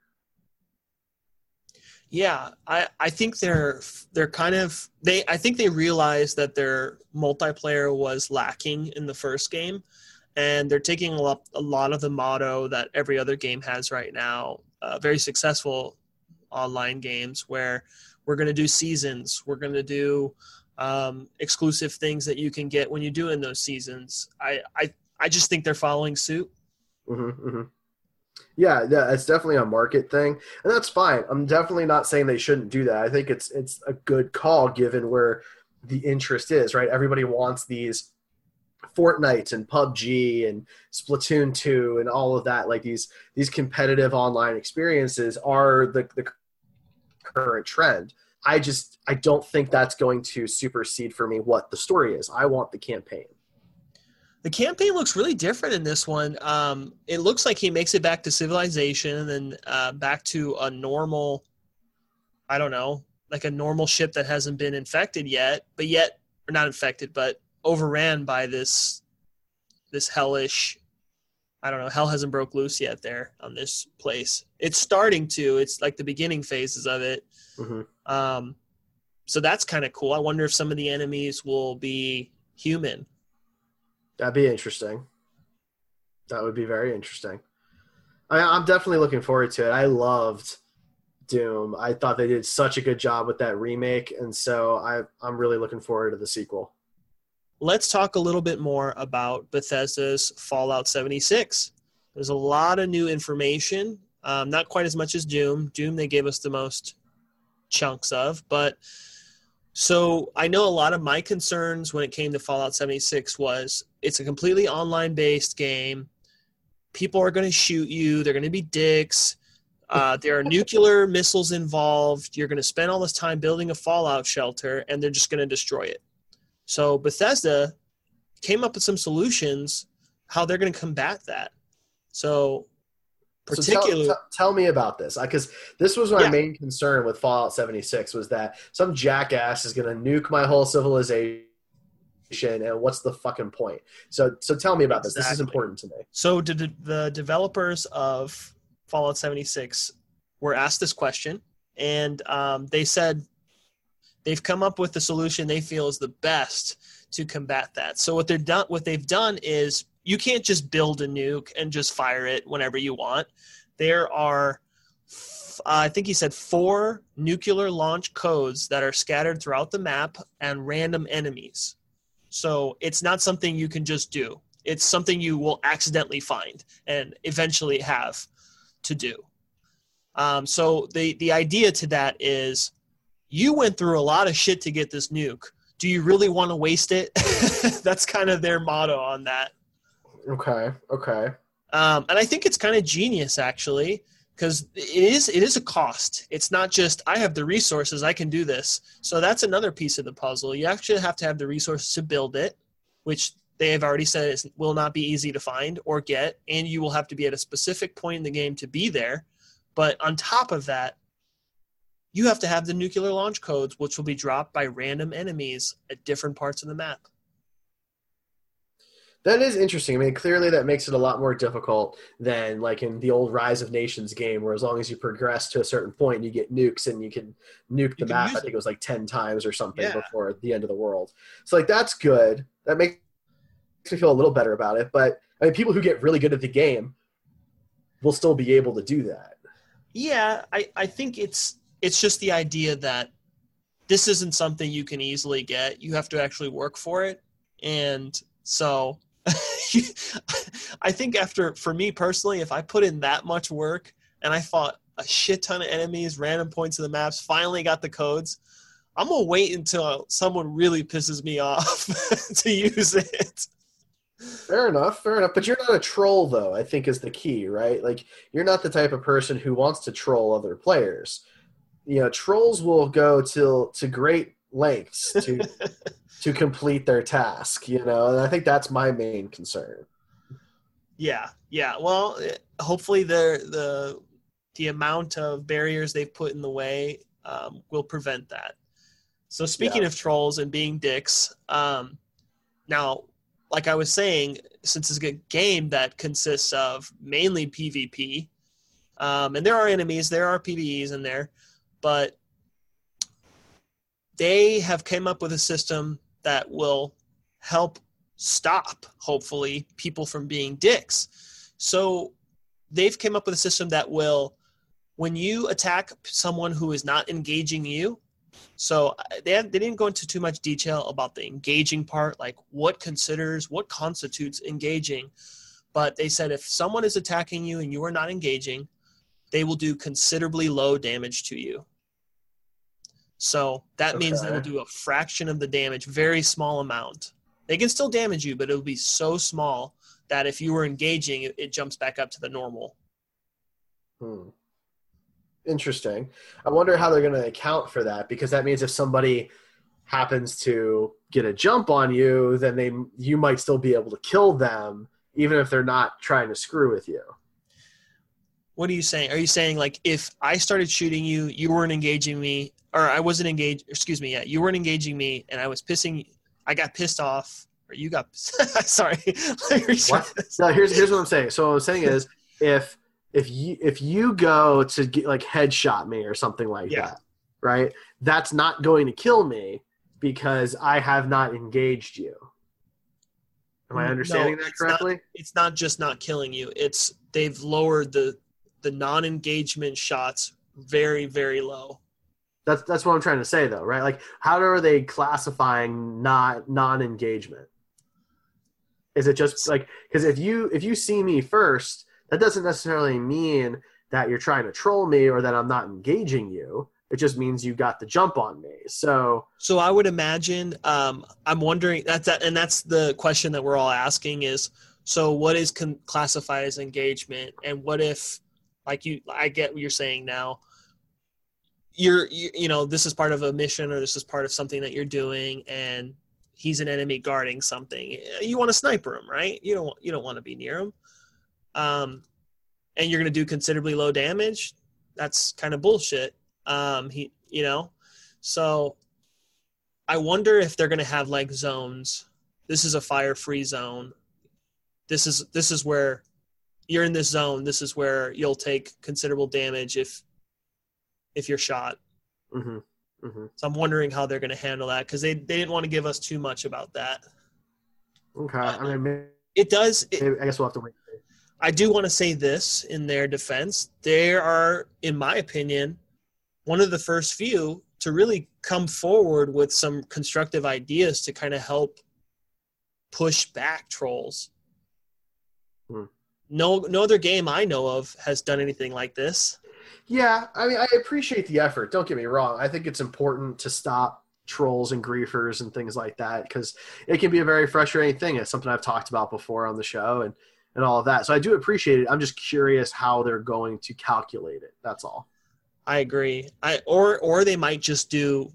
Yeah, I think they're kind of I think they realized that their multiplayer was lacking in the first game, and they're taking a lot of the motto that every other game has right now, very successful online games, where we're going to do seasons, we're going to do exclusive things that you can get when you do in those seasons. I just think they're following suit. Mm-hmm, mm-hmm. Yeah, it's definitely a market thing, and that's fine. I'm definitely not saying they shouldn't do that. I think it's a good call given where the interest is, right? Everybody wants these Fortnite and PUBG and Splatoon 2 and all of that. Like these competitive online experiences are the current trend. I don't think that's going to supersede for me what the story is. I want the campaign. The campaign looks really different in this one. It looks like he makes it back to civilization and then back to a normal, I don't know, like a normal ship that hasn't been infected yet, or not infected, but overran by this hellish, I don't know, hell hasn't broke loose yet there on this place. It's starting to. It's like the beginning phases of it. Mm-hmm. So that's kind of cool. I wonder if some of the enemies will be human. That'd be interesting. That would be very interesting. I'm definitely looking forward to it. I loved Doom. I thought they did such a good job with that remake, and so I'm really looking forward to the sequel. Let's talk a little bit more about Bethesda's Fallout 76. There's a lot of new information, not quite as much as Doom. Doom, they gave us the most chunks of, but so I know a lot of my concerns when it came to Fallout 76 was it's a completely online-based game. People are going to shoot you. They're going to be dicks. There are nuclear missiles involved. You're going to spend all this time building a fallout shelter, and they're just going to destroy it. So Bethesda came up with some solutions how they're going to combat that. So tell me about this, because this was my main concern with Fallout 76 was that some jackass is going to nuke my whole civilization, and what's the fucking point? So tell me about this. This is important to me. So the developers of Fallout 76 were asked this question, and they said they've come up with the solution they feel is the best to combat that. So what they've done is you can't just build a nuke and just fire it whenever you want. There are, I think he said 4 nuclear launch codes that are scattered throughout the map and random enemies. So it's not something you can just do. It's something you will accidentally find and eventually have to do. So the idea to that is you went through a lot of shit to get this nuke. Do you really want to waste it? That's kind of their motto on that. Okay. And I think it's kind of genius, actually, because it is a cost. It's not just, I have the resources, I can do this. So that's another piece of the puzzle. You actually have to have the resources to build it, which they have already said will not be easy to find or get, and you will have to be at a specific point in the game to be there. But on top of that, you have to have the nuclear launch codes, which will be dropped by random enemies at different parts of the map. That is interesting. I mean, clearly that makes it a lot more difficult than like in the old Rise of Nations game, where as long as you progress to a certain point, you get nukes and you can nuke the map. I think it was like 10 times or something before the end of the world. So like that's good. That makes me feel a little better about it. But I mean, people who get really good at the game will still be able to do that. Yeah, I think it's just the idea that this isn't something you can easily get. You have to actually work for it. And so I think for me personally, if I put in that much work and I fought a shit ton of enemies, random points of the maps, finally got the codes, I'm going to wait until someone really pisses me off to use it. Fair enough. But you're not a troll, though, I think is the key, right? Like, you're not the type of person who wants to troll other players. You know, trolls will go to great lengths to complete their task, you know, and I think that's my main concern. Yeah. Well, hopefully the amount of barriers they've put in the way will prevent that. So speaking of trolls and being dicks, now, like I was saying, since it's a game that consists of mainly PvP, and there are enemies, there are PvEs in there, but they have come up with a system that will help stop, hopefully, people from being dicks. So they've come up with a system that will, when you attack someone who is not engaging you, so they didn't go into too much detail about the engaging part, like what constitutes engaging. But they said if someone is attacking you and you are not engaging, they will do considerably low damage to you. So that means they will do a fraction of the damage, very small amount. They can still damage you, but it will be so small that if you were engaging, it jumps back up to the normal. Interesting. I wonder how they're going to account for that, because that means if somebody happens to get a jump on you, then you might still be able to kill them, even if they're not trying to screw with you. What are you saying? Are you saying, like, if I started shooting you, you weren't engaging me, or I wasn't engaged, you weren't engaging me, and I got pissed off, or you got, sorry. What? No, here's what I'm saying. So what I'm saying is, if you go to get, like, headshot me or something like that, right? That's not going to kill me because I have not engaged you. Am I understanding No, that correctly? It's not just not killing you. It's they've lowered the non-engagement shots very, very low. That's what I'm trying to say, though, right? Like, how are they classifying non-engagement? Is it just like, because if you see me first, that doesn't necessarily mean that you're trying to troll me or that I'm not engaging you. It just means you got the jump on me. So I would imagine, I'm wondering and that's the question that we're all asking is, so what is classified as engagement, and what if, like I get what you're saying now. You know, this is part of a mission, or this is part of something that you're doing, and he's an enemy guarding something. You want to sniper him, right? You don't want to be near him. And you're going to do considerably low damage. That's kind of bullshit. So I wonder if they're going to have like zones. This is a fire-free zone. This is where you're in this zone. This is where you'll take considerable damage if you're shot. Mm-hmm. Mm-hmm. So I'm wondering how they're going to handle that, because they didn't want to give us too much about that. Okay. I mean, I guess we'll have to wait. I do want to say this in their defense. They are, in my opinion, one of the first few to really come forward with some constructive ideas to kind of help push back trolls. No other game I know of has done anything like this. Yeah, I mean, I appreciate the effort. Don't get me wrong. I think it's important to stop trolls and griefers and things like that, because it can be a very frustrating thing. It's something I've talked about before on the show and all of that. So I do appreciate it. I'm just curious how they're going to calculate it. That's all. I agree. Or they might just do,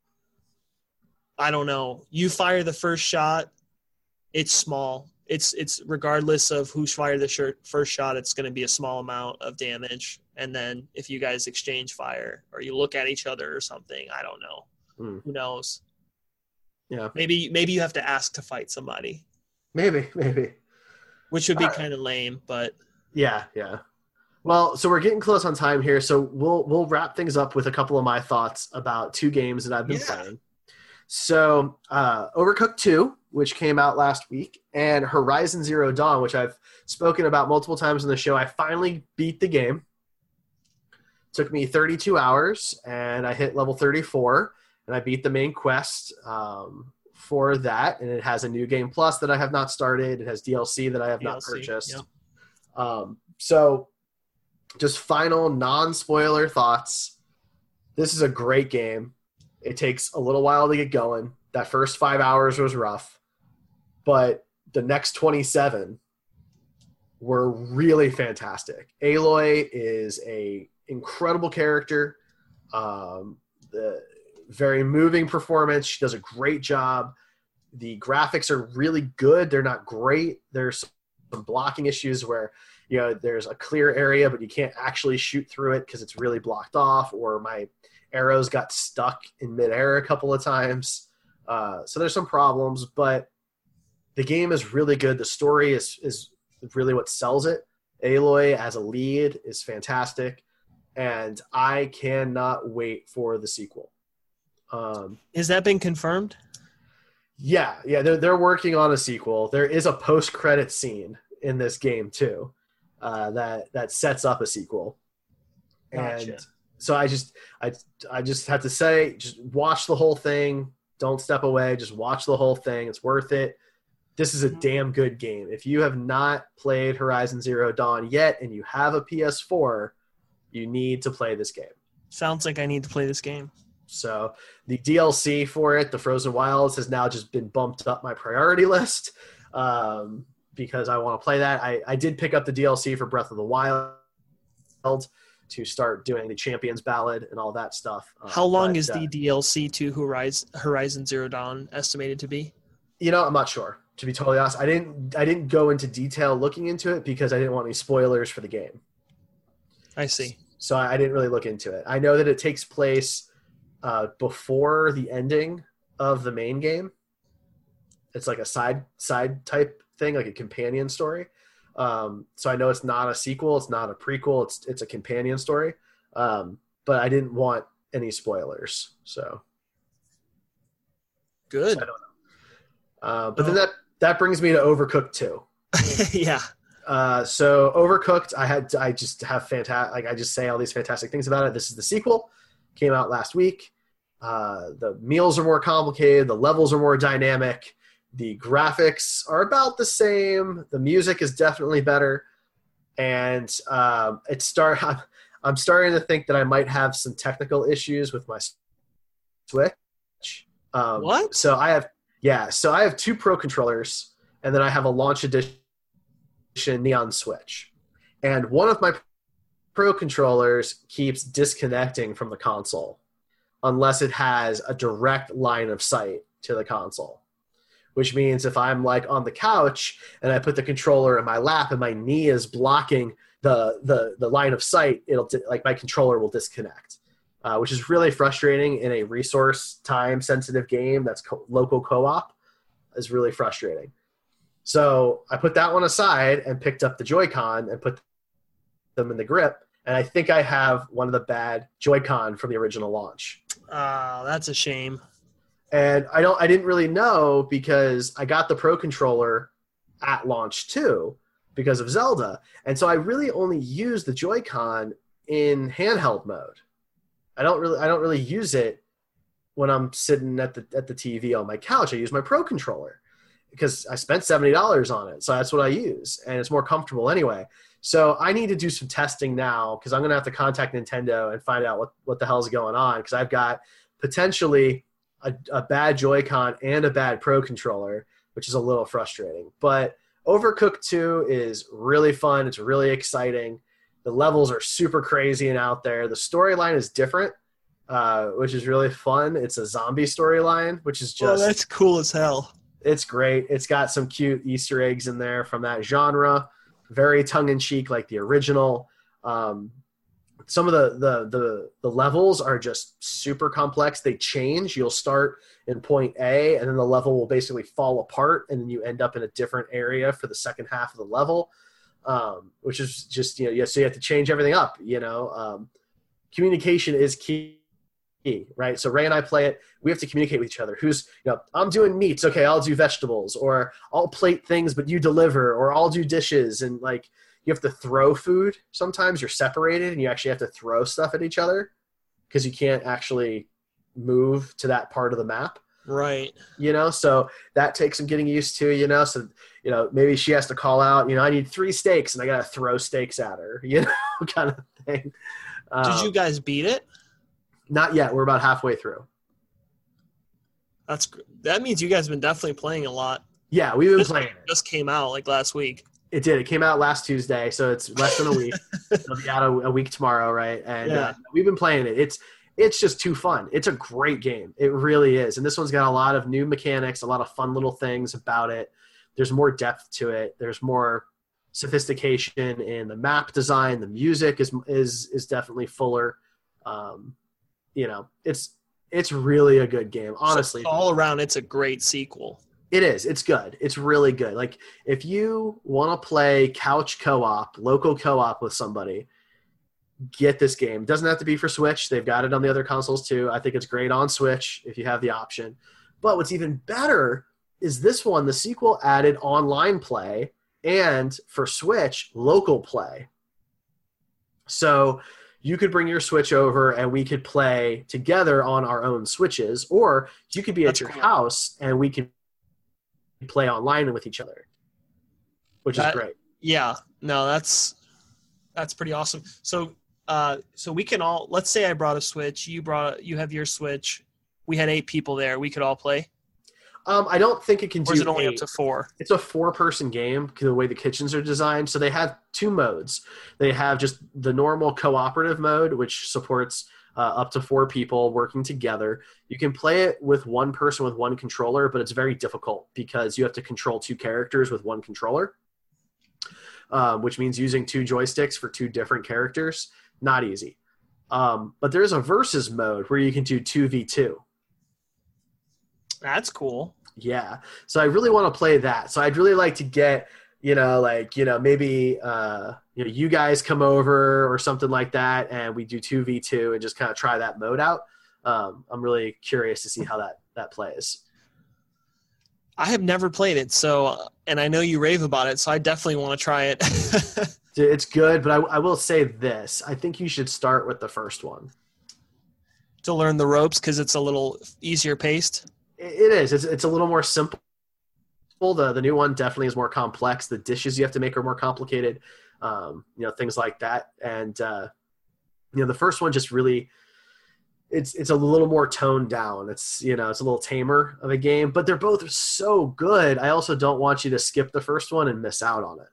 I don't know. You fire the first shot, it's small. It's regardless of who fired the first shot, it's going to be a small amount of damage. And then if you guys exchange fire or you look at each other or something, I don't know. Who knows? Yeah. Maybe you have to ask to fight somebody. Maybe. Which would be kind of lame, but yeah. Well, so we're getting close on time here, so we'll wrap things up with a couple of my thoughts about two games that I've been playing. So, Overcooked 2, which came out last week, and Horizon Zero Dawn, which I've spoken about multiple times on the show. I finally beat the game. It took me 32 hours, and I hit level 34, and I beat the main quest for that, and it has a new game plus that I have not started. It has DLC that I have not purchased. Yep. So just final non-spoiler thoughts. This is a great game. It takes a little while to get going. That first 5 hours was rough, but the next 27 were really fantastic. Aloy is a incredible character. The very moving performance. She does a great job. The graphics are really good. They're not great. There's some blocking issues where, there's a clear area, but you can't actually shoot through it because it's really blocked off, or my arrows got stuck in midair a couple of times. So there's some problems, but the game is really good. The story is really what sells it. Aloy as a lead is fantastic, and I cannot wait for the sequel. Has that been confirmed? Yeah, they're working on a sequel. There is a post-credit scene in this game too, that sets up a sequel. Gotcha. And so I just have to say, just watch the whole thing. Don't step away. Just watch the whole thing. It's worth it. This is a damn good game. If you have not played Horizon Zero Dawn yet and you have a PS4, you need to play this game. Sounds like I need to play this game. So the DLC for it, the Frozen Wilds, has now just been bumped up my priority list because I want to play that. I did pick up the DLC for Breath of the Wild to start doing the Champions Ballad and all that stuff. How long is the DLC to Horizon Zero Dawn estimated to be? I'm not sure, to be totally honest. I didn't go into detail looking into it because I didn't want any spoilers for the game. I see. So I didn't really look into it. I know that it takes place before the ending of the main game. It's like a side type thing, like a companion story. So I know it's not a sequel, it's not a prequel, it's a companion story. But I didn't want any spoilers. So good. I don't know. But then that brings me to Overcooked 2. Yeah. So Overcooked, I just have fantastic. Like I just say all these fantastic things about it. This is the sequel. Came out last week. The meals are more complicated. The levels are more dynamic. The graphics are about the same. The music is definitely better. And I'm starting to think that I might have some technical issues with my Switch. What? So I have 2 Pro controllers, and then I have a launch edition Neon Switch. And one of my Pro controllers keeps disconnecting from the console unless it has a direct line of sight to the console. Which means if I'm like on the couch and I put the controller in my lap and my knee is blocking the line of sight, my controller will disconnect, which is really frustrating in a resource time sensitive game that's local co-op. Is really frustrating. So I put that one aside and picked up the Joy-Con and put them in the grip. And I think I have one of the bad Joy-Con from the original launch. That's a shame. And I didn't really know because I got the Pro controller at launch too because of Zelda. And so I really only use the Joy-Con in handheld mode. I don't really use it when I'm sitting at the TV on my couch. I use my Pro controller because I spent $70 on it. So that's what I use. And it's more comfortable anyway. So I need to do some testing now because I'm going to have to contact Nintendo and find out what the hell is going on because I've got potentially a bad Joy-Con and a bad Pro controller, which is a little frustrating. But Overcooked 2 is really fun. It's really exciting. The levels are super crazy and out there. The storyline is different, which is really fun. It's a zombie storyline, which is just... Oh, that's cool as hell. It's great. It's got some cute Easter eggs in there from that genre. Very tongue-in-cheek like the original. Some of the levels are just super complex. They change. You'll start in point A, and then the level will basically fall apart, and then you end up in a different area for the second half of the level, which is just, so you have to change everything up, Communication is key, right? So Ray and I play it. We have to communicate with each other. I'm doing meats. Okay, I'll do vegetables, or I'll plate things, but you deliver, or I'll do dishes, and you have to throw food. Sometimes you're separated and you actually have to throw stuff at each other because you can't actually move to that part of the map. Right. So that takes some getting used to, so, maybe she has to call out, I need 3 steaks and I got to throw steaks at her, kind of thing. Did you guys beat it? Not yet. We're about halfway through. That means you guys have been definitely playing a lot. Yeah, we've been playing it. Just came out like last week. It did. It came out last Tuesday, so it's less than a week. It'll be out a week tomorrow, right? And we've been playing it. It's just too fun. It's a great game. It really is. And this one's got a lot of new mechanics, a lot of fun little things about it. There's more depth to it. There's more sophistication in the map design. The music is definitely fuller. It's really a good game. Honestly, so all around, it's a great sequel. It is. It's good. It's really good. Like, if you want to play couch co-op, local co-op with somebody, get this game. It doesn't have to be for Switch. They've got it on the other consoles too. I think it's great on Switch if you have the option. But what's even better is this one, the sequel, added online play and, for Switch, local play. So you could bring your Switch over and we could play together on our own Switches, or you could be at your house and we could play online with each other, which is great. Yeah, no, that's pretty awesome. So we can all, let's say I brought a Switch, you have your Switch, we had 8 people there, we could all play. I don't think it can do. Or is it only 8. up to 4? It's a 4-person game the way the kitchens are designed. So they have 2 modes. They have just the normal cooperative mode, which supports up to 4 people working together. You can play it with one person with one controller, but it's very difficult because you have to control 2 characters with one controller, which means using 2 joysticks for 2 different characters. Not easy. But there's a versus mode where you can do 2v2. That's cool. Yeah. So I really want to play that. So I'd really like to get, maybe, you guys come over or something like that, and we do 2v2 and just kind of try that mode out. I'm really curious to see how that plays. I have never played it, and I know you rave about it, so I definitely want to try it. It's good, but I will say this. I think you should start with the first one. To learn the ropes, because it's a little easier paced? It is. It's a little more simple. The new one definitely is more complex. The dishes you have to make are more complicated, things like that. And, the first one just really – it's a little more toned down. It's a little tamer of a game, but they're both so good. I also don't want you to skip the first one and miss out on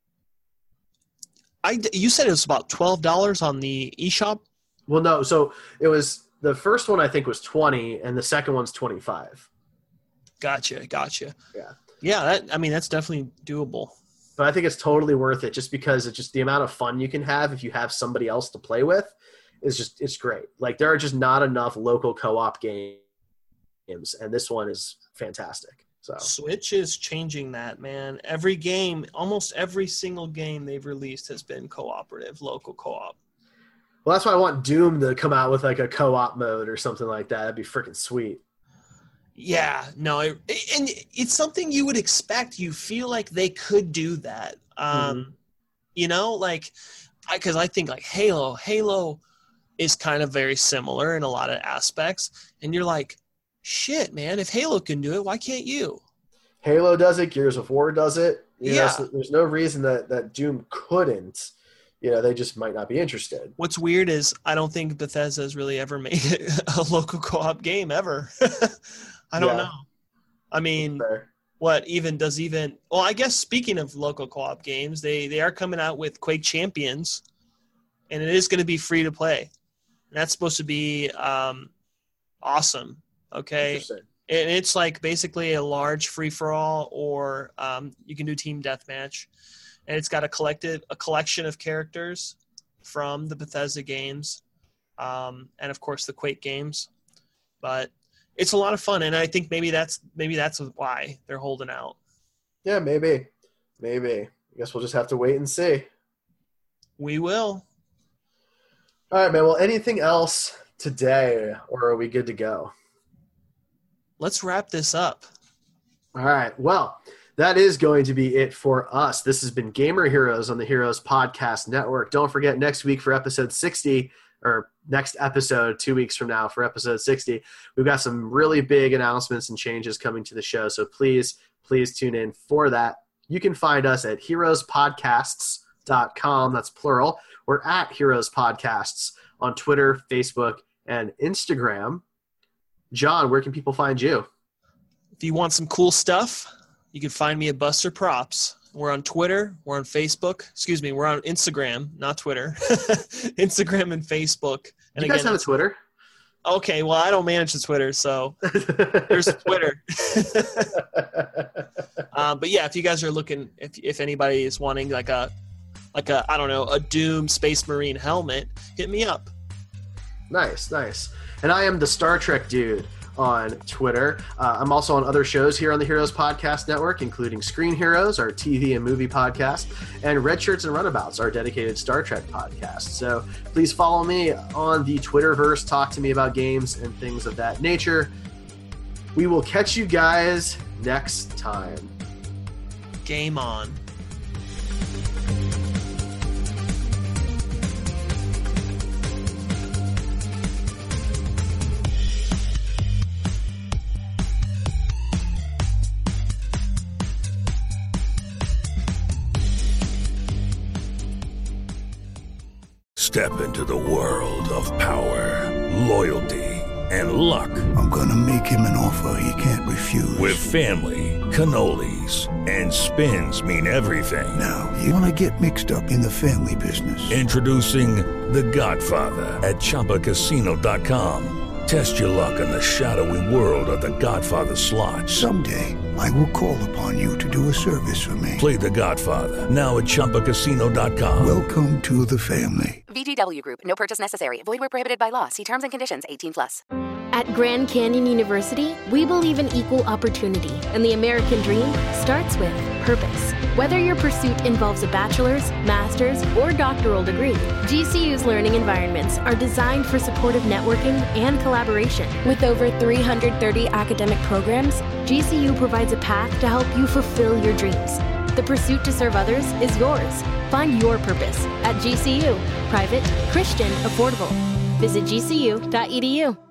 it. You said it was about $12 on the eShop? Well, no. So it was the first one I think was $20 and the second one's $25. Gotcha. Yeah. Yeah. That's definitely doable. But I think it's totally worth it just because it's just the amount of fun you can have if you have somebody else to play with. It's great. Like there are just not enough local co-op games, and this one is fantastic. So Switch is changing that, man. Every game, almost every single game they've released has been cooperative, local co-op. Well, that's why I want Doom to come out with like a co-op mode or something like that. That'd be freaking sweet. Yeah, no, and it's something you would expect. You feel like they could do that, because I think like Halo is kind of very similar in a lot of aspects. And you're like, shit, man, if Halo can do it, why can't you? Halo does it. Gears of War does it. So there's no reason that Doom couldn't. They just might not be interested. What's weird is I don't think Bethesda's really ever made a local co-op game ever. I don't know. I mean, well, I guess speaking of local co-op games, they are coming out with Quake Champions, and it is going to be free to play. And that's supposed to be awesome. Okay. And it's like basically a large free-for-all, or you can do team deathmatch. And it's got a collection of characters from the Bethesda games, and of course the Quake games. But it's a lot of fun, and I think maybe that's why they're holding out. Yeah, maybe. I guess we'll just have to wait and see. We will. All right, man. Well, anything else today, or are we good to go? Let's wrap this up. All right. Well, that is going to be it for us. This has been Gamer Heroes on the Heroes Podcast Network. Don't forget, next week for episode 60, or next episode 2 weeks from now for episode 60, we've got some really big announcements and changes coming to the show. So please tune in for that. You can find us at heroespodcasts.com. That's plural. We're at Heroes Podcasts on Twitter, Facebook, and Instagram. John, where can people find you? If you want some cool stuff, you can find me at Buster Props. We're on Twitter. We're on Facebook. We're on Instagram, not Twitter. Instagram and Facebook. And you guys have a Twitter? Okay, well, I don't manage the Twitter, so there's Twitter. But yeah, if you guys are looking, if anybody is wanting like a I don't know, a Doom Space Marine helmet, hit me up. Nice. And I am the Star Trek Dude on Twitter. I'm also on other shows here on the Heroes Podcast Network, including Screen Heroes, our TV and movie podcast, and Red Shirts and Runabouts, our dedicated Star Trek podcast. So please follow me on the Twitterverse, talk to me about games and things of that nature. We will catch you guys next time. Game on. Step into the world of power, loyalty, and luck. I'm gonna make him an offer he can't refuse. With family, cannolis, and spins mean everything. Now, you wanna get mixed up in the family business. Introducing The Godfather at ChumbaCasino.com. Test your luck in the shadowy world of The Godfather slot. Someday, I will call upon you to do a service for me. Play The Godfather now at ChumbaCasino.com. Welcome to the family. VGW Group. No purchase necessary. Void where prohibited by law. See terms and conditions. 18+. At Grand Canyon University, we believe in equal opportunity, and the American dream starts with purpose. Whether your pursuit involves a bachelor's, master's, or doctoral degree, GCU's learning environments are designed for supportive networking and collaboration. With over 330 academic programs, GCU provides a path to help you fulfill your dreams. The pursuit to serve others is yours. Find your purpose at GCU. Private, Christian, affordable. Visit gcu.edu.